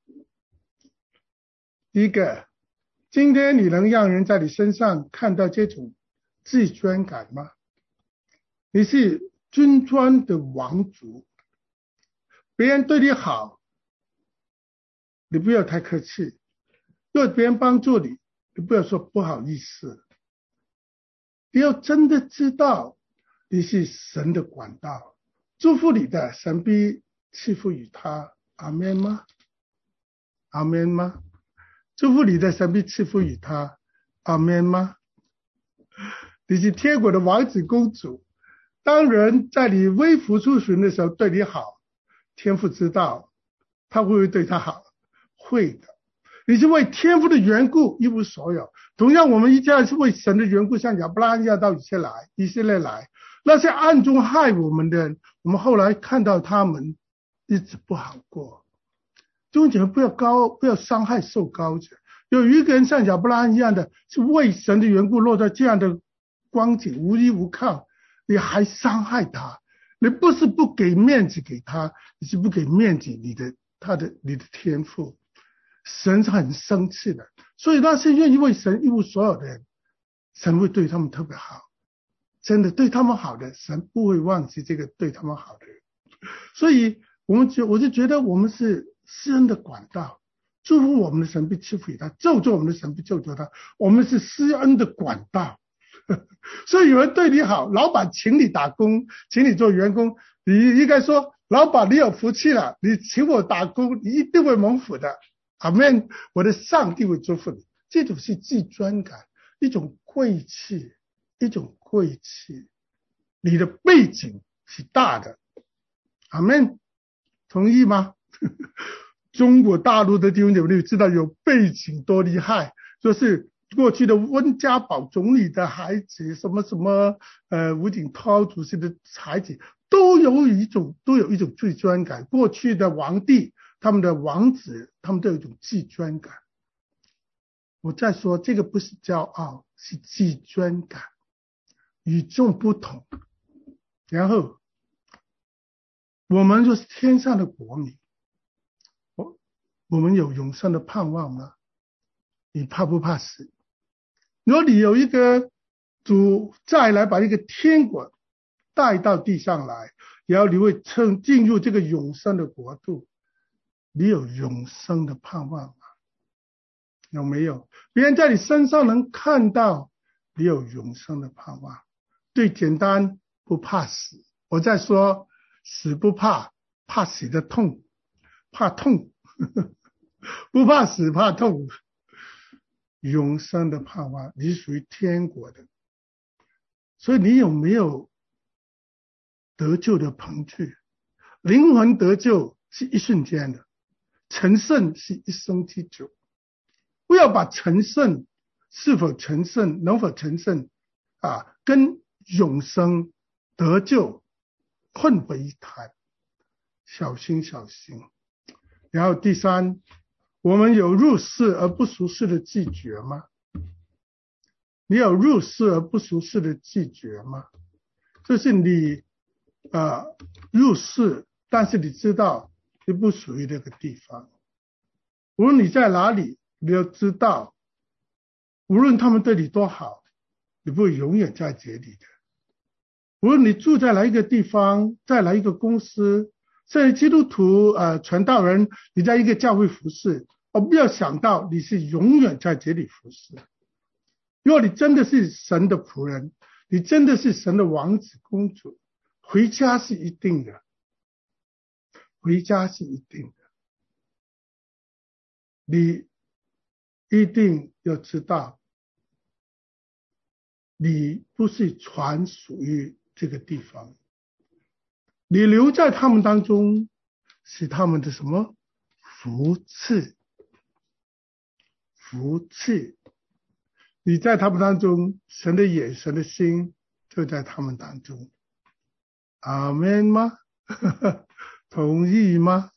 第一个，今天你能让人在你身上看到这种自尊感吗？你是尊尊的王族，别人对你好，你不要太客气，若别人帮助你，你不要说不好意思，你要真的知道你是神的管道，祝福你的神必赐福于他。阿们吗？阿们吗？祝福你的神必赐福于他。阿们吗？你是天国的王子公主，当人在你微服出巡的时候对你好，天父知道他会不会对他好？会的。你是为天父的缘故一无所有，同样我们一家是为神的缘故，像亚伯拉罕一样到以色列来，那些暗中害我们的人，我们后来看到他们日子不好过。弟兄姐妹，不要伤害受膏者。有一个人像亚伯拉罕一样的，是为神的缘故落在这样的光景，无依无靠，你还伤害他，你不是不给面子给他，你是不给面子你的天父。神是很生气的，所以那些愿意为神一无所有的人，神会对他们特别好，真的对他们好的，神不会忘记这个对他们好的人。所以我就觉得我们是施恩的管道，祝福我们的神必赐福给他，咒诅我们的神必救救他。我们是施恩的管道。所以有人对你好，老板请你打工，请你做员工，你应该说，老板你有福气了，你请我打工，你一定会蒙福的。阿们，我的上帝会祝福你。这种是自尊感，一种贵气，一种贵气。你的背景是大的，阿们，同意吗？中国大陆的弟兄姐妹知道有背景多厉害，就是过去的温家宝总理的孩子，什么什么吴景涛主席的孩子，都有一种自尊感。过去的皇帝，他们的王子，他们都有一种自尊感。我再说，这个不是骄傲，是自尊感，与众不同。然后我们就是天上的国民，我们有永生的盼望吗？你怕不怕死？如果你有一个主再来把一个天国带到地上来，然后你会进入这个永生的国度，你有永生的盼望吗？有没有？别人在你身上能看到你有永生的盼望。最简单，不怕死。我在说死不怕，怕死的痛，怕痛不怕死，怕痛。永生的盼望，你是属于天国的。所以你有没有得救的凭据？灵魂得救是一瞬间的，成圣是一生之久。不要把成圣是否成圣，能否成圣跟永生得救混为一谈，小心小心。然后第三，我们有入世而不属世的自觉吗？你有入世而不属世的自觉吗？就是你入世，但是你知道你不属于那个地方。无论你在哪里，你要知道，无论他们对你多好，你不会永远在这里的。无论你住在哪一个地方，在哪一个公司，甚至基督徒传道人，你在一个教会服侍，不要想到你是永远在这里服侍。如果你真的是神的仆人，你真的是神的王子公主，回家是一定的，回家是一定的。你一定要知道，你不是传属于这个地方，你留在他们当中是他们的什么福赐？福赐。你在他们当中，神的眼神的心就在他们当中。阿们吗？同意吗？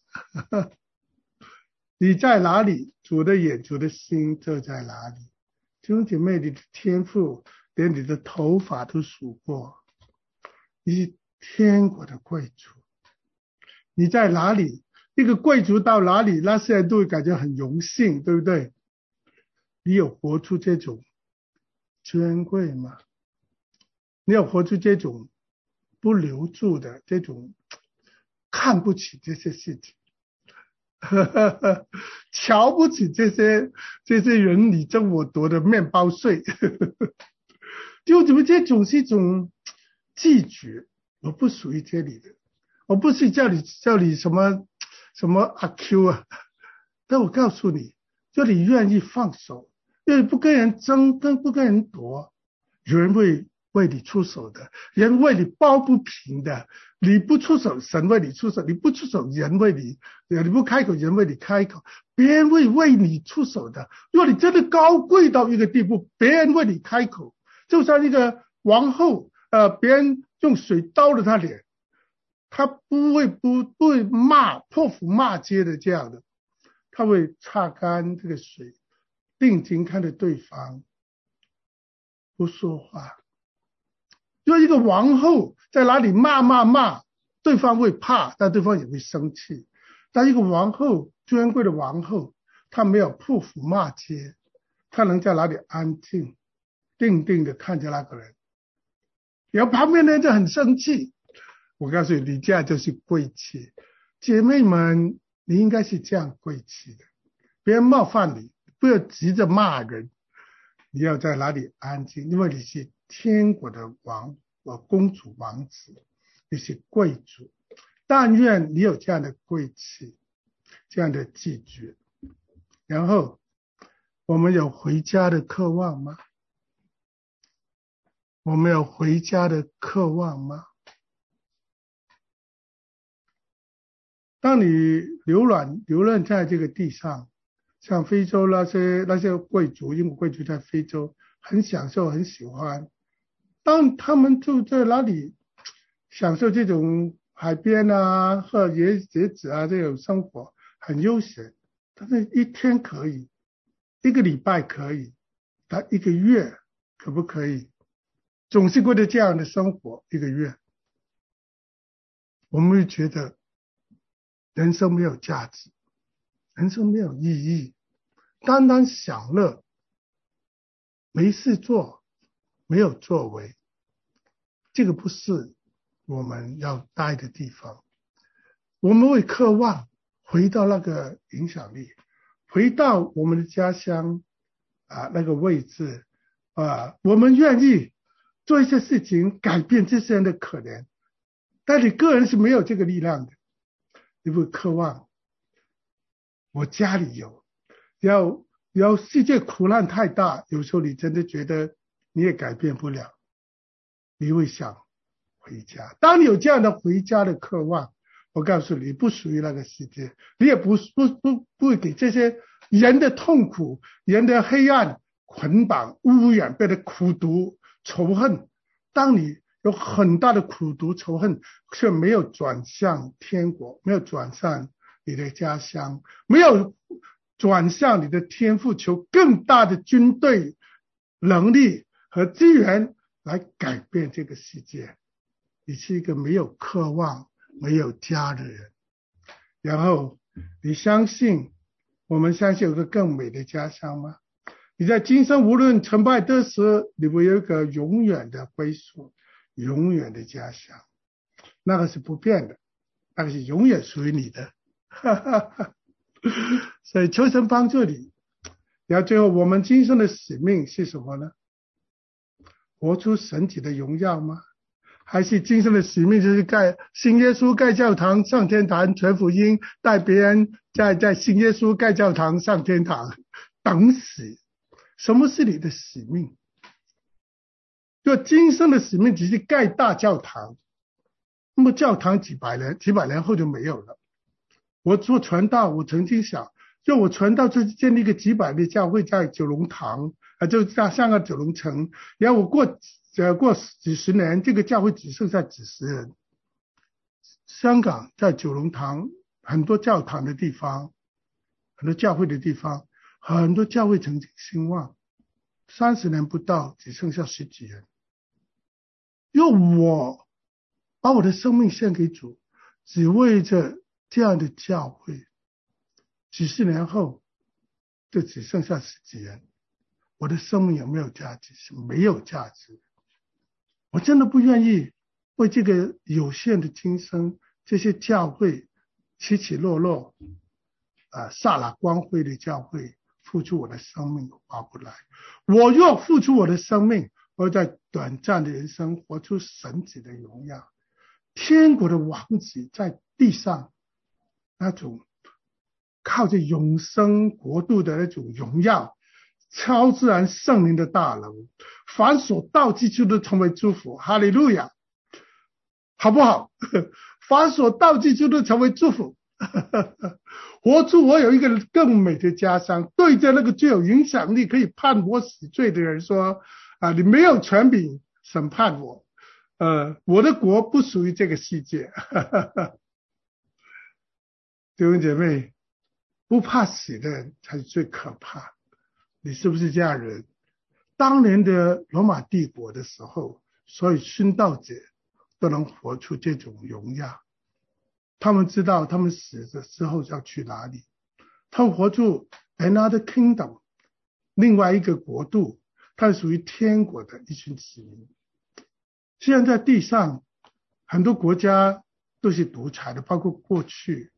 你在哪里，主的眼主的心就在哪里。弟兄姐妹，你的天父连你的头发都数过，你是天国的贵族。你在哪里，一个贵族到哪里，那些人都会感觉很荣幸，对不对？你有活出这种尊贵吗？你有活出这种不留住的，这种看不起这些事情，瞧不起这些人你争我夺的面包税，就怎么这种是一种拒绝，我不属于这里的，我不是叫你什么阿 Q 啊，但我告诉你，就你愿意放手，愿意不跟人争，不跟人夺，有人会为你出手的，人为你抱不平的，你不出手，神为你出手，你不出手，人为你，你不开口，人为你开口，别人会为你出手的。如果你真的高贵到一个地步，别人为你开口，就像一个王后，别人用水刀了她脸，她不会破釜骂街的这样的，她会擦干这个水，定睛看着对方，不说话。就一个王后在哪里骂，对方会怕，但对方也会生气。但一个王后，尊贵的王后，她没有破釜骂街，她能在哪里安静，定定的看着那个人，然后旁边的人就很生气。我告诉你，这样就是贵气。姐妹们， 你应该是这样贵气的。别人冒犯你，不要急着骂人，你要在哪里安静，因为你是天国的王，公主王子，你是贵族。但愿你有这样的贵气，这样的拒绝。然后我们有回家的渴望吗？我们有回家的渴望吗？当你流浪在这个地上，像非洲那些贵族，英国贵族在非洲很享受很喜欢，当他们住在那里享受这种海边啊和椰子啊这种生活很悠闲，但是一天可以，一个礼拜可以，但一个月可不可以？总是过着这样的生活一个月，我们会觉得人生没有价值，人生没有意义，单单享乐，没事做，没有作为，这个不是我们要待的地方。我们会渴望回到那个影响力，回到我们的家乡那个位置我们愿意做一些事情改变这些人的可怜，但你个人是没有这个力量的。你会渴望我家里要世界苦难太大，有时候你真的觉得你也改变不了，你会想回家。当你有这样的回家的渴望，我告诉你，不属于那个世界，你也不会给这些人的痛苦、人的黑暗捆绑、污染、变得苦毒、仇恨。当你有很大的苦毒、仇恨，却没有转向天国，没有转向你的家乡，没有转向你的天父，求更大的军队能力和资源来改变这个世界。你是一个没有渴望、没有家的人。然后你相信，我们相信有个更美的家乡吗？你在今生无论成败得失，你会有一个永远的归宿，永远的家乡，那个是不变的，那个是永远属于你的。所以求神帮助你。然后最后，我们今生的使命是什么呢？活出神体的荣耀吗？还是今生的使命就是信耶稣、盖教堂、上天堂、传福音，带别人在信耶稣、盖教堂、上天堂等死？什么是你的使命？就今生的使命只是盖大教堂，那么教堂几百年后就没有了。我做传道，我曾经想，就我传道就是建立一个几百的教会在九龙塘就像个九龙城，然后我过几十年，这个教会只剩下几十人。香港在九龙塘很多教堂的地方，很多教会的地方，很多教会曾经兴旺，30年不到只剩下10几人。用我把我的生命献给主，只为着这样的教会，几十年后就只剩下10几人。我的生命有没有价值？是没有价值。我真的不愿意为这个有限的今生，这些教会起起落落刹那光辉的教会付出我的生命，划不来。我若付出我的生命，我在短暂的人生活出神子的荣耀，天国的王子在地上那种靠着永生国度的那种荣耀，超自然圣灵的大能，凡所到之处都成为祝福。哈利路亚，好不好？凡所到之处都成为祝福。活出我有一个更美的家乡，对着那个最有影响力可以判我死罪的人说你没有权柄审判我，我的国不属于这个世界。弟兄姐妹，不怕死的人才是最可怕。你是不是这样人？当年的罗马帝国的时候，所以殉道者都能活出这种荣耀。他们知道他们死了之后要去哪里，他们活出 another kingdom， 另外一个国度，它是属于天国的一群子民。虽然在地上很多国家都是独裁的，包括过去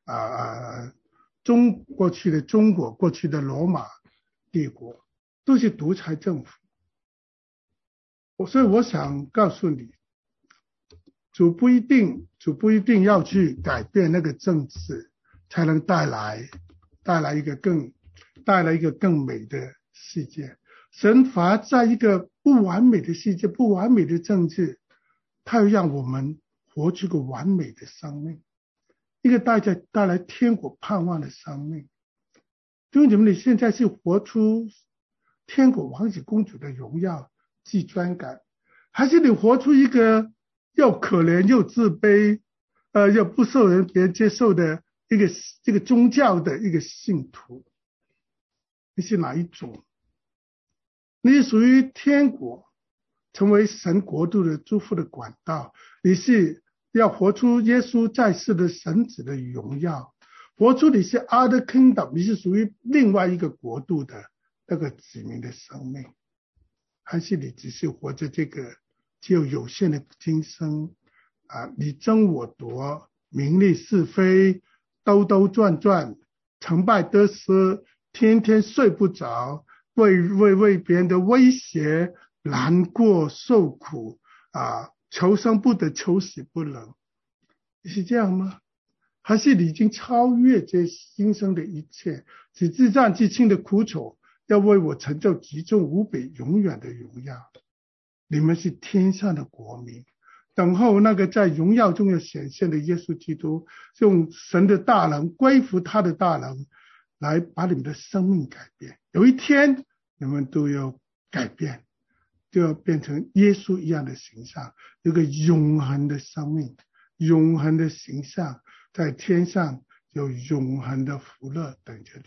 过去的中国、过去的罗马帝国都是独裁政府。所以我想告诉你，主不一定要去改变那个政治，才能带来一个更美的世界。神反而在一个不完美的世界、不完美的政治，他要让我们活出个完美的生命，一个带来天国盼望的生命。弟兄姐妹，你现在是活出天国王子公主的荣耀、既专感，还是你活出一个又可怜又自卑，又不受别人接受的一个宗教的一个信徒？你是哪一种？你是属于天国，成为神国度的祝福的管道，你是要活出耶稣在世的神子的荣耀，活出你是 other kingdom， 你是属于另外一个国度的那个子民的生命，还是你只是活着这个只有限的今生你争我夺，名利是非，兜兜转转，成败得失，天天睡不着，为别人的威胁难过受苦求生不得，求死不能。是这样吗？还是你已经超越这今生的一切，只自战自清的苦楚，要为我成就极重无比永远的荣耀？你们是天上的国民，等候那个在荣耀中要显现的耶稣基督，用神的大能归服他的大能来把你们的生命改变。有一天你们都要改变，就要变成耶稣一样的形象，有个永恒的生命，永恒的形象，在天上有永恒的福乐等着你。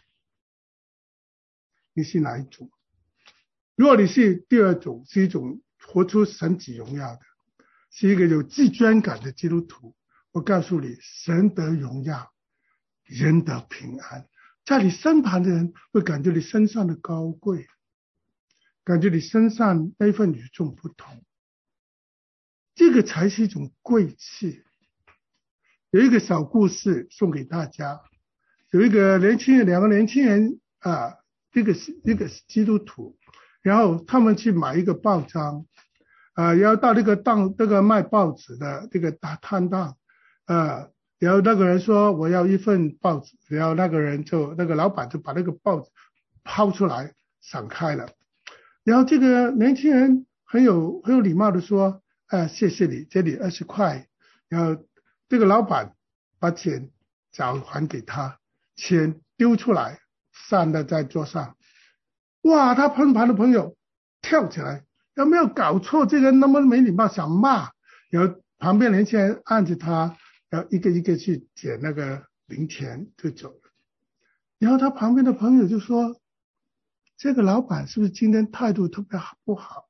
你是哪一种？如果你是第二种，是一种活出神子荣耀的，是一个有自尊感的基督徒，我告诉你，神得荣耀，人得平安。在你身旁的人会感觉你身上的高贵，感觉你身上那份与众不同，这个才是一种贵气。有一个小故事送给大家，有两个年轻人一个基督徒，然后他们去买一个报章然后到那个卖报纸的这个摊档然后那个人说我要一份报纸，然后那个老板就把那个报纸抛出来闪开了，然后这个年轻人很有礼貌的说谢谢你，这里20块，然后这个老板把钱找还给他，钱丢出来散了在桌上。哇，他旁的朋友跳起来，有没有搞错，这个人那么没礼貌，想骂。然后旁边年轻人按着他，然后一个一个去捡那个零钱就走了。然后他旁边的朋友就说，这个老板是不是今天态度特别不好？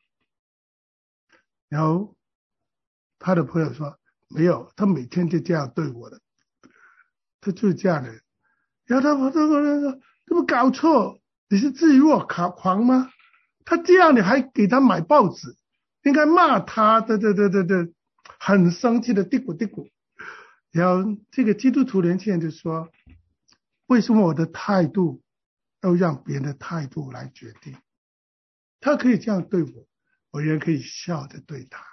然后他的朋友说没有，他每天就这样对我的，他就是这样的人。然后他说这不搞错，你是自若狂吗？他这样你还给他买报纸，应该骂他的，很生气的嘀咕。然后这个基督徒年轻人就说，为什么我的态度要让别人的态度来决定？他可以这样对我，我仍可以笑着对他。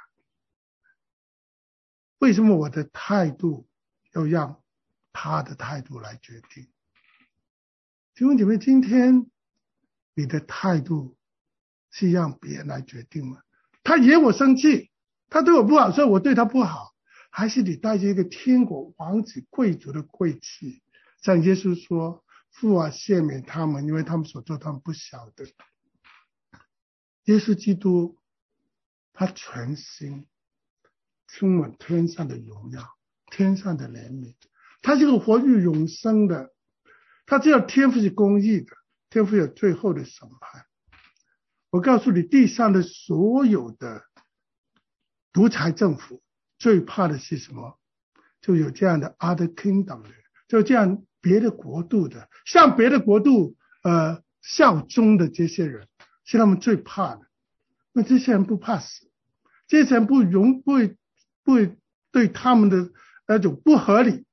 为什么我的态度要让他的态度来决定？请问你们今天你的态度是让别人来决定吗？他惹我生气，他对我不好，所以我对他不好，还是你带着一个天国王子贵族的贵气，像耶稣说，父啊，赦免他们，因为他们所做他们不晓得。耶稣基督他全心充满天上的荣耀，天上的怜悯，他是个活于永生的，他知道天父是公义的，天父有最后的审判。我告诉你，地上的所有的独裁政府最怕的是什么？就有这样的 other kingdom 的，就这样别的国度的，向别的国度效忠的这些人，是他们最怕的。那这些人不怕死，这些人不会对他们的那种不合理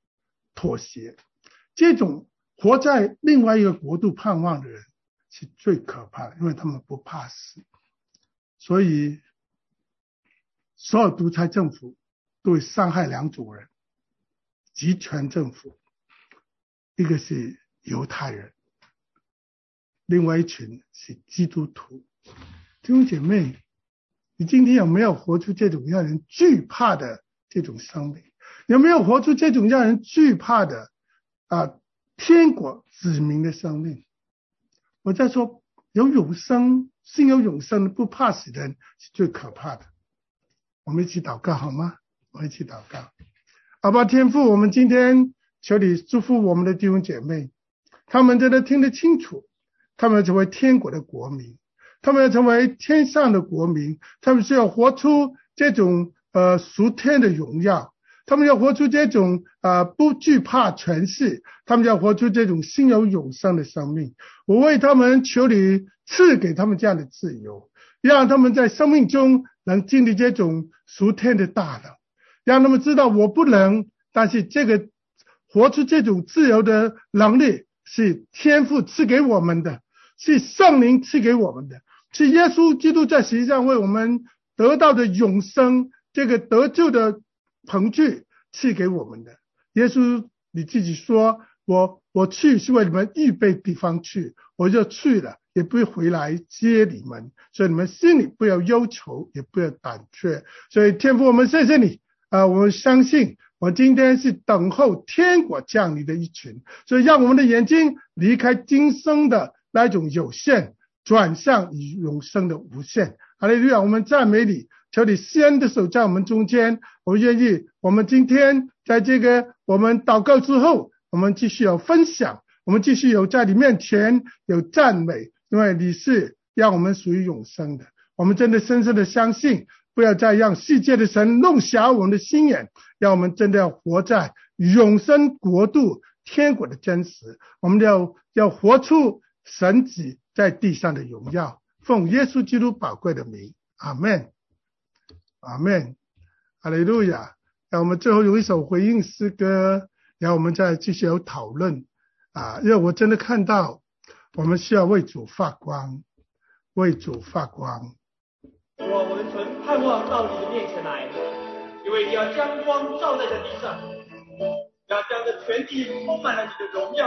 妥协，这种活在另外一个国度盼望的人是最可怕的，因为他们不怕死。所以所有独裁政府都会伤害两种人，集权政府，一个是犹太人，另外一群是基督徒。弟兄姐妹，你今天有没有活出这种让人惧怕的这种生命？有没有活出这种让人惧怕的天国子民的生命？我在说有永生，心有永生的不怕死的人是最可怕的。我们一起祷告好吗？我们一起祷告。阿爸天父，我们今天求你祝福我们的弟兄姐妹，他们真的听得清楚，他们要成为天国的国民，他们要成为天上的国民，他们是要活出这种属天的荣耀，他们要活出这种不惧怕权势，他们要活出这种心有永生的生命。我为他们求你赐给他们这样的自由，让他们在生命中能经历这种属天的大能，让他们知道我不能，但是这个活出这种自由的能力是天父赐给我们的，是圣灵赐给我们的，是耶稣基督在十字架上为我们得到的永生，这个得救的凭据赐给我们的。耶稣你自己说，我去是为你们预备地方去，我就去了，也不会回来接你们，所以你们心里不要忧愁，也不要胆怯。所以天父，我们谢谢你我们相信我今天是等候天国降临的一群，所以让我们的眼睛离开今生的那种有限，转向永生的无限。哈利路亚，我们赞美你，求你施恩的手在我们中间。我愿意我们今天在这个我们祷告之后，我们继续有分享，我们继续有在你面前有赞美，因为你是让我们属于永生的。我们真的深深的相信，不要再让世界的神弄瞎我们的心眼，让我们真的要活在永生国度天国的真实。我们要活出神子在地上的荣耀，奉耶稣基督宝贵的名，阿们，阿们，哈利路亚。让我们最后有一首回应诗歌，然后我们再继续有讨论因为我真的看到我们需要为主发光，为主发光。
主啊，我们曾盼望到你的面前来，因为你要将光照在这地上，要将这全地充满了你的荣耀。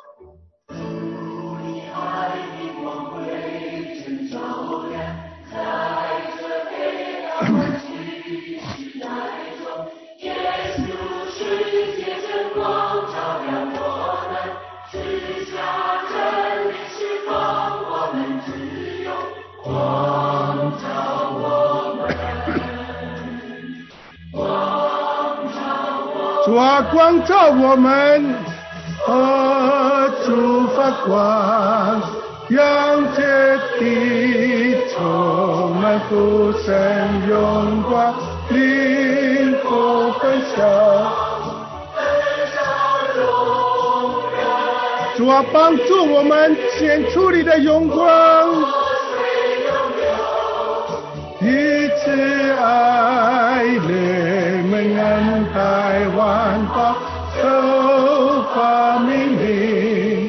主你爱的光辉正照亮在这黑暗的时代中，耶稣世界真光照亮我们，赐下真理释放我们自由，光照我们，光照我们。
主啊，光照我们，主发光，让这地充满父神荣光，灵火焚烧。主啊，帮助我们显出你的荣光，以慈爱人们安排万邦，守法命令。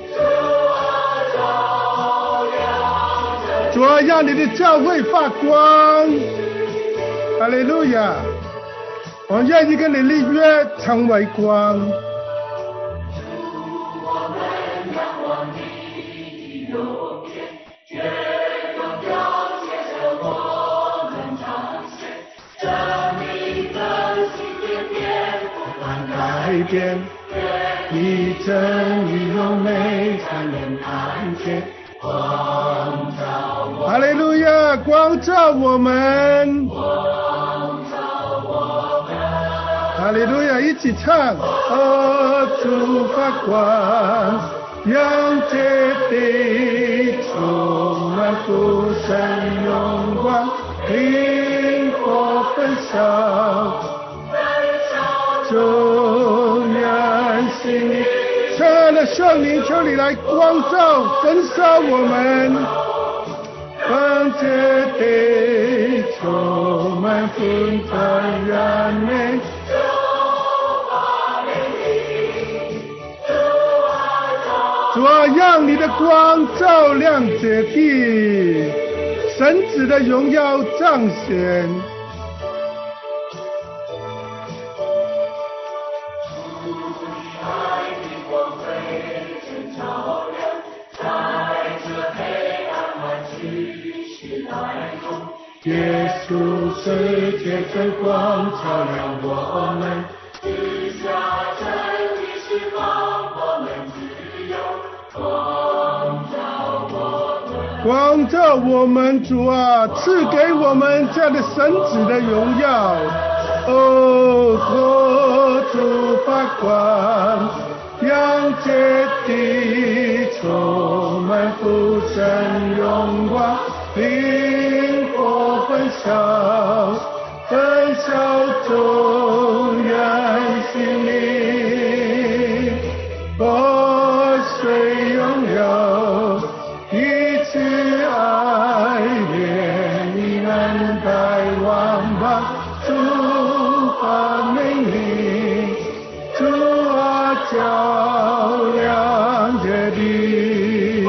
主啊，让你的教会发光，哈利路亚！我愿意跟你立约，成为光。改变，以真与荣美才能看见，光照我们，哈利路亚，光照我们，光照我们，哈利路亚，一起唱，主发光，让这地充满父神荣光，灵火焚烧。众人心里，亲爱的圣灵，求你来光照、焚烧我们，让这地充满丰盛燃美。 主啊，让你的光照亮这地，神子的荣耀彰显。耶稣世界真光照亮我们，
赐下真理释放我们自由，
光照我们，主啊，赐给我们这样的神子的荣耀。哦，托主发光，让这地充满父神荣光，灵火焚烧，焚烧众人心灵，活水涌流，一次爱怜悯恩待万邦，主发命令，主啊照亮这地，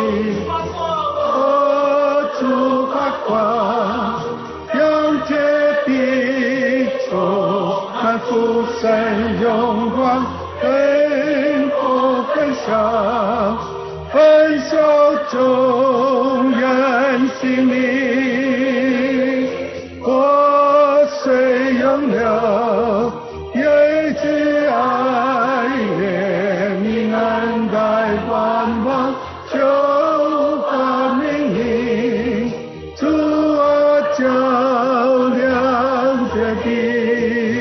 哦，主发光，让这地充满父神荣光，恩火焚烧，焚烧众人心灵，活水涌流，一直爱怜悯恩待万邦，就发命令，主啊照亮这地。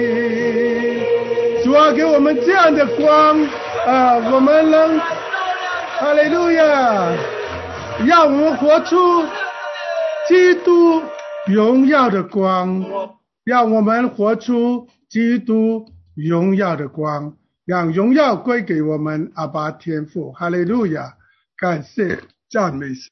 主啊，给我们这样的光啊，我们能哈利路亚，让我们活出基督荣耀的光，让我们活出基督荣耀的光，让荣耀归给我们阿爸天父。哈利路亚，感谢赞美神。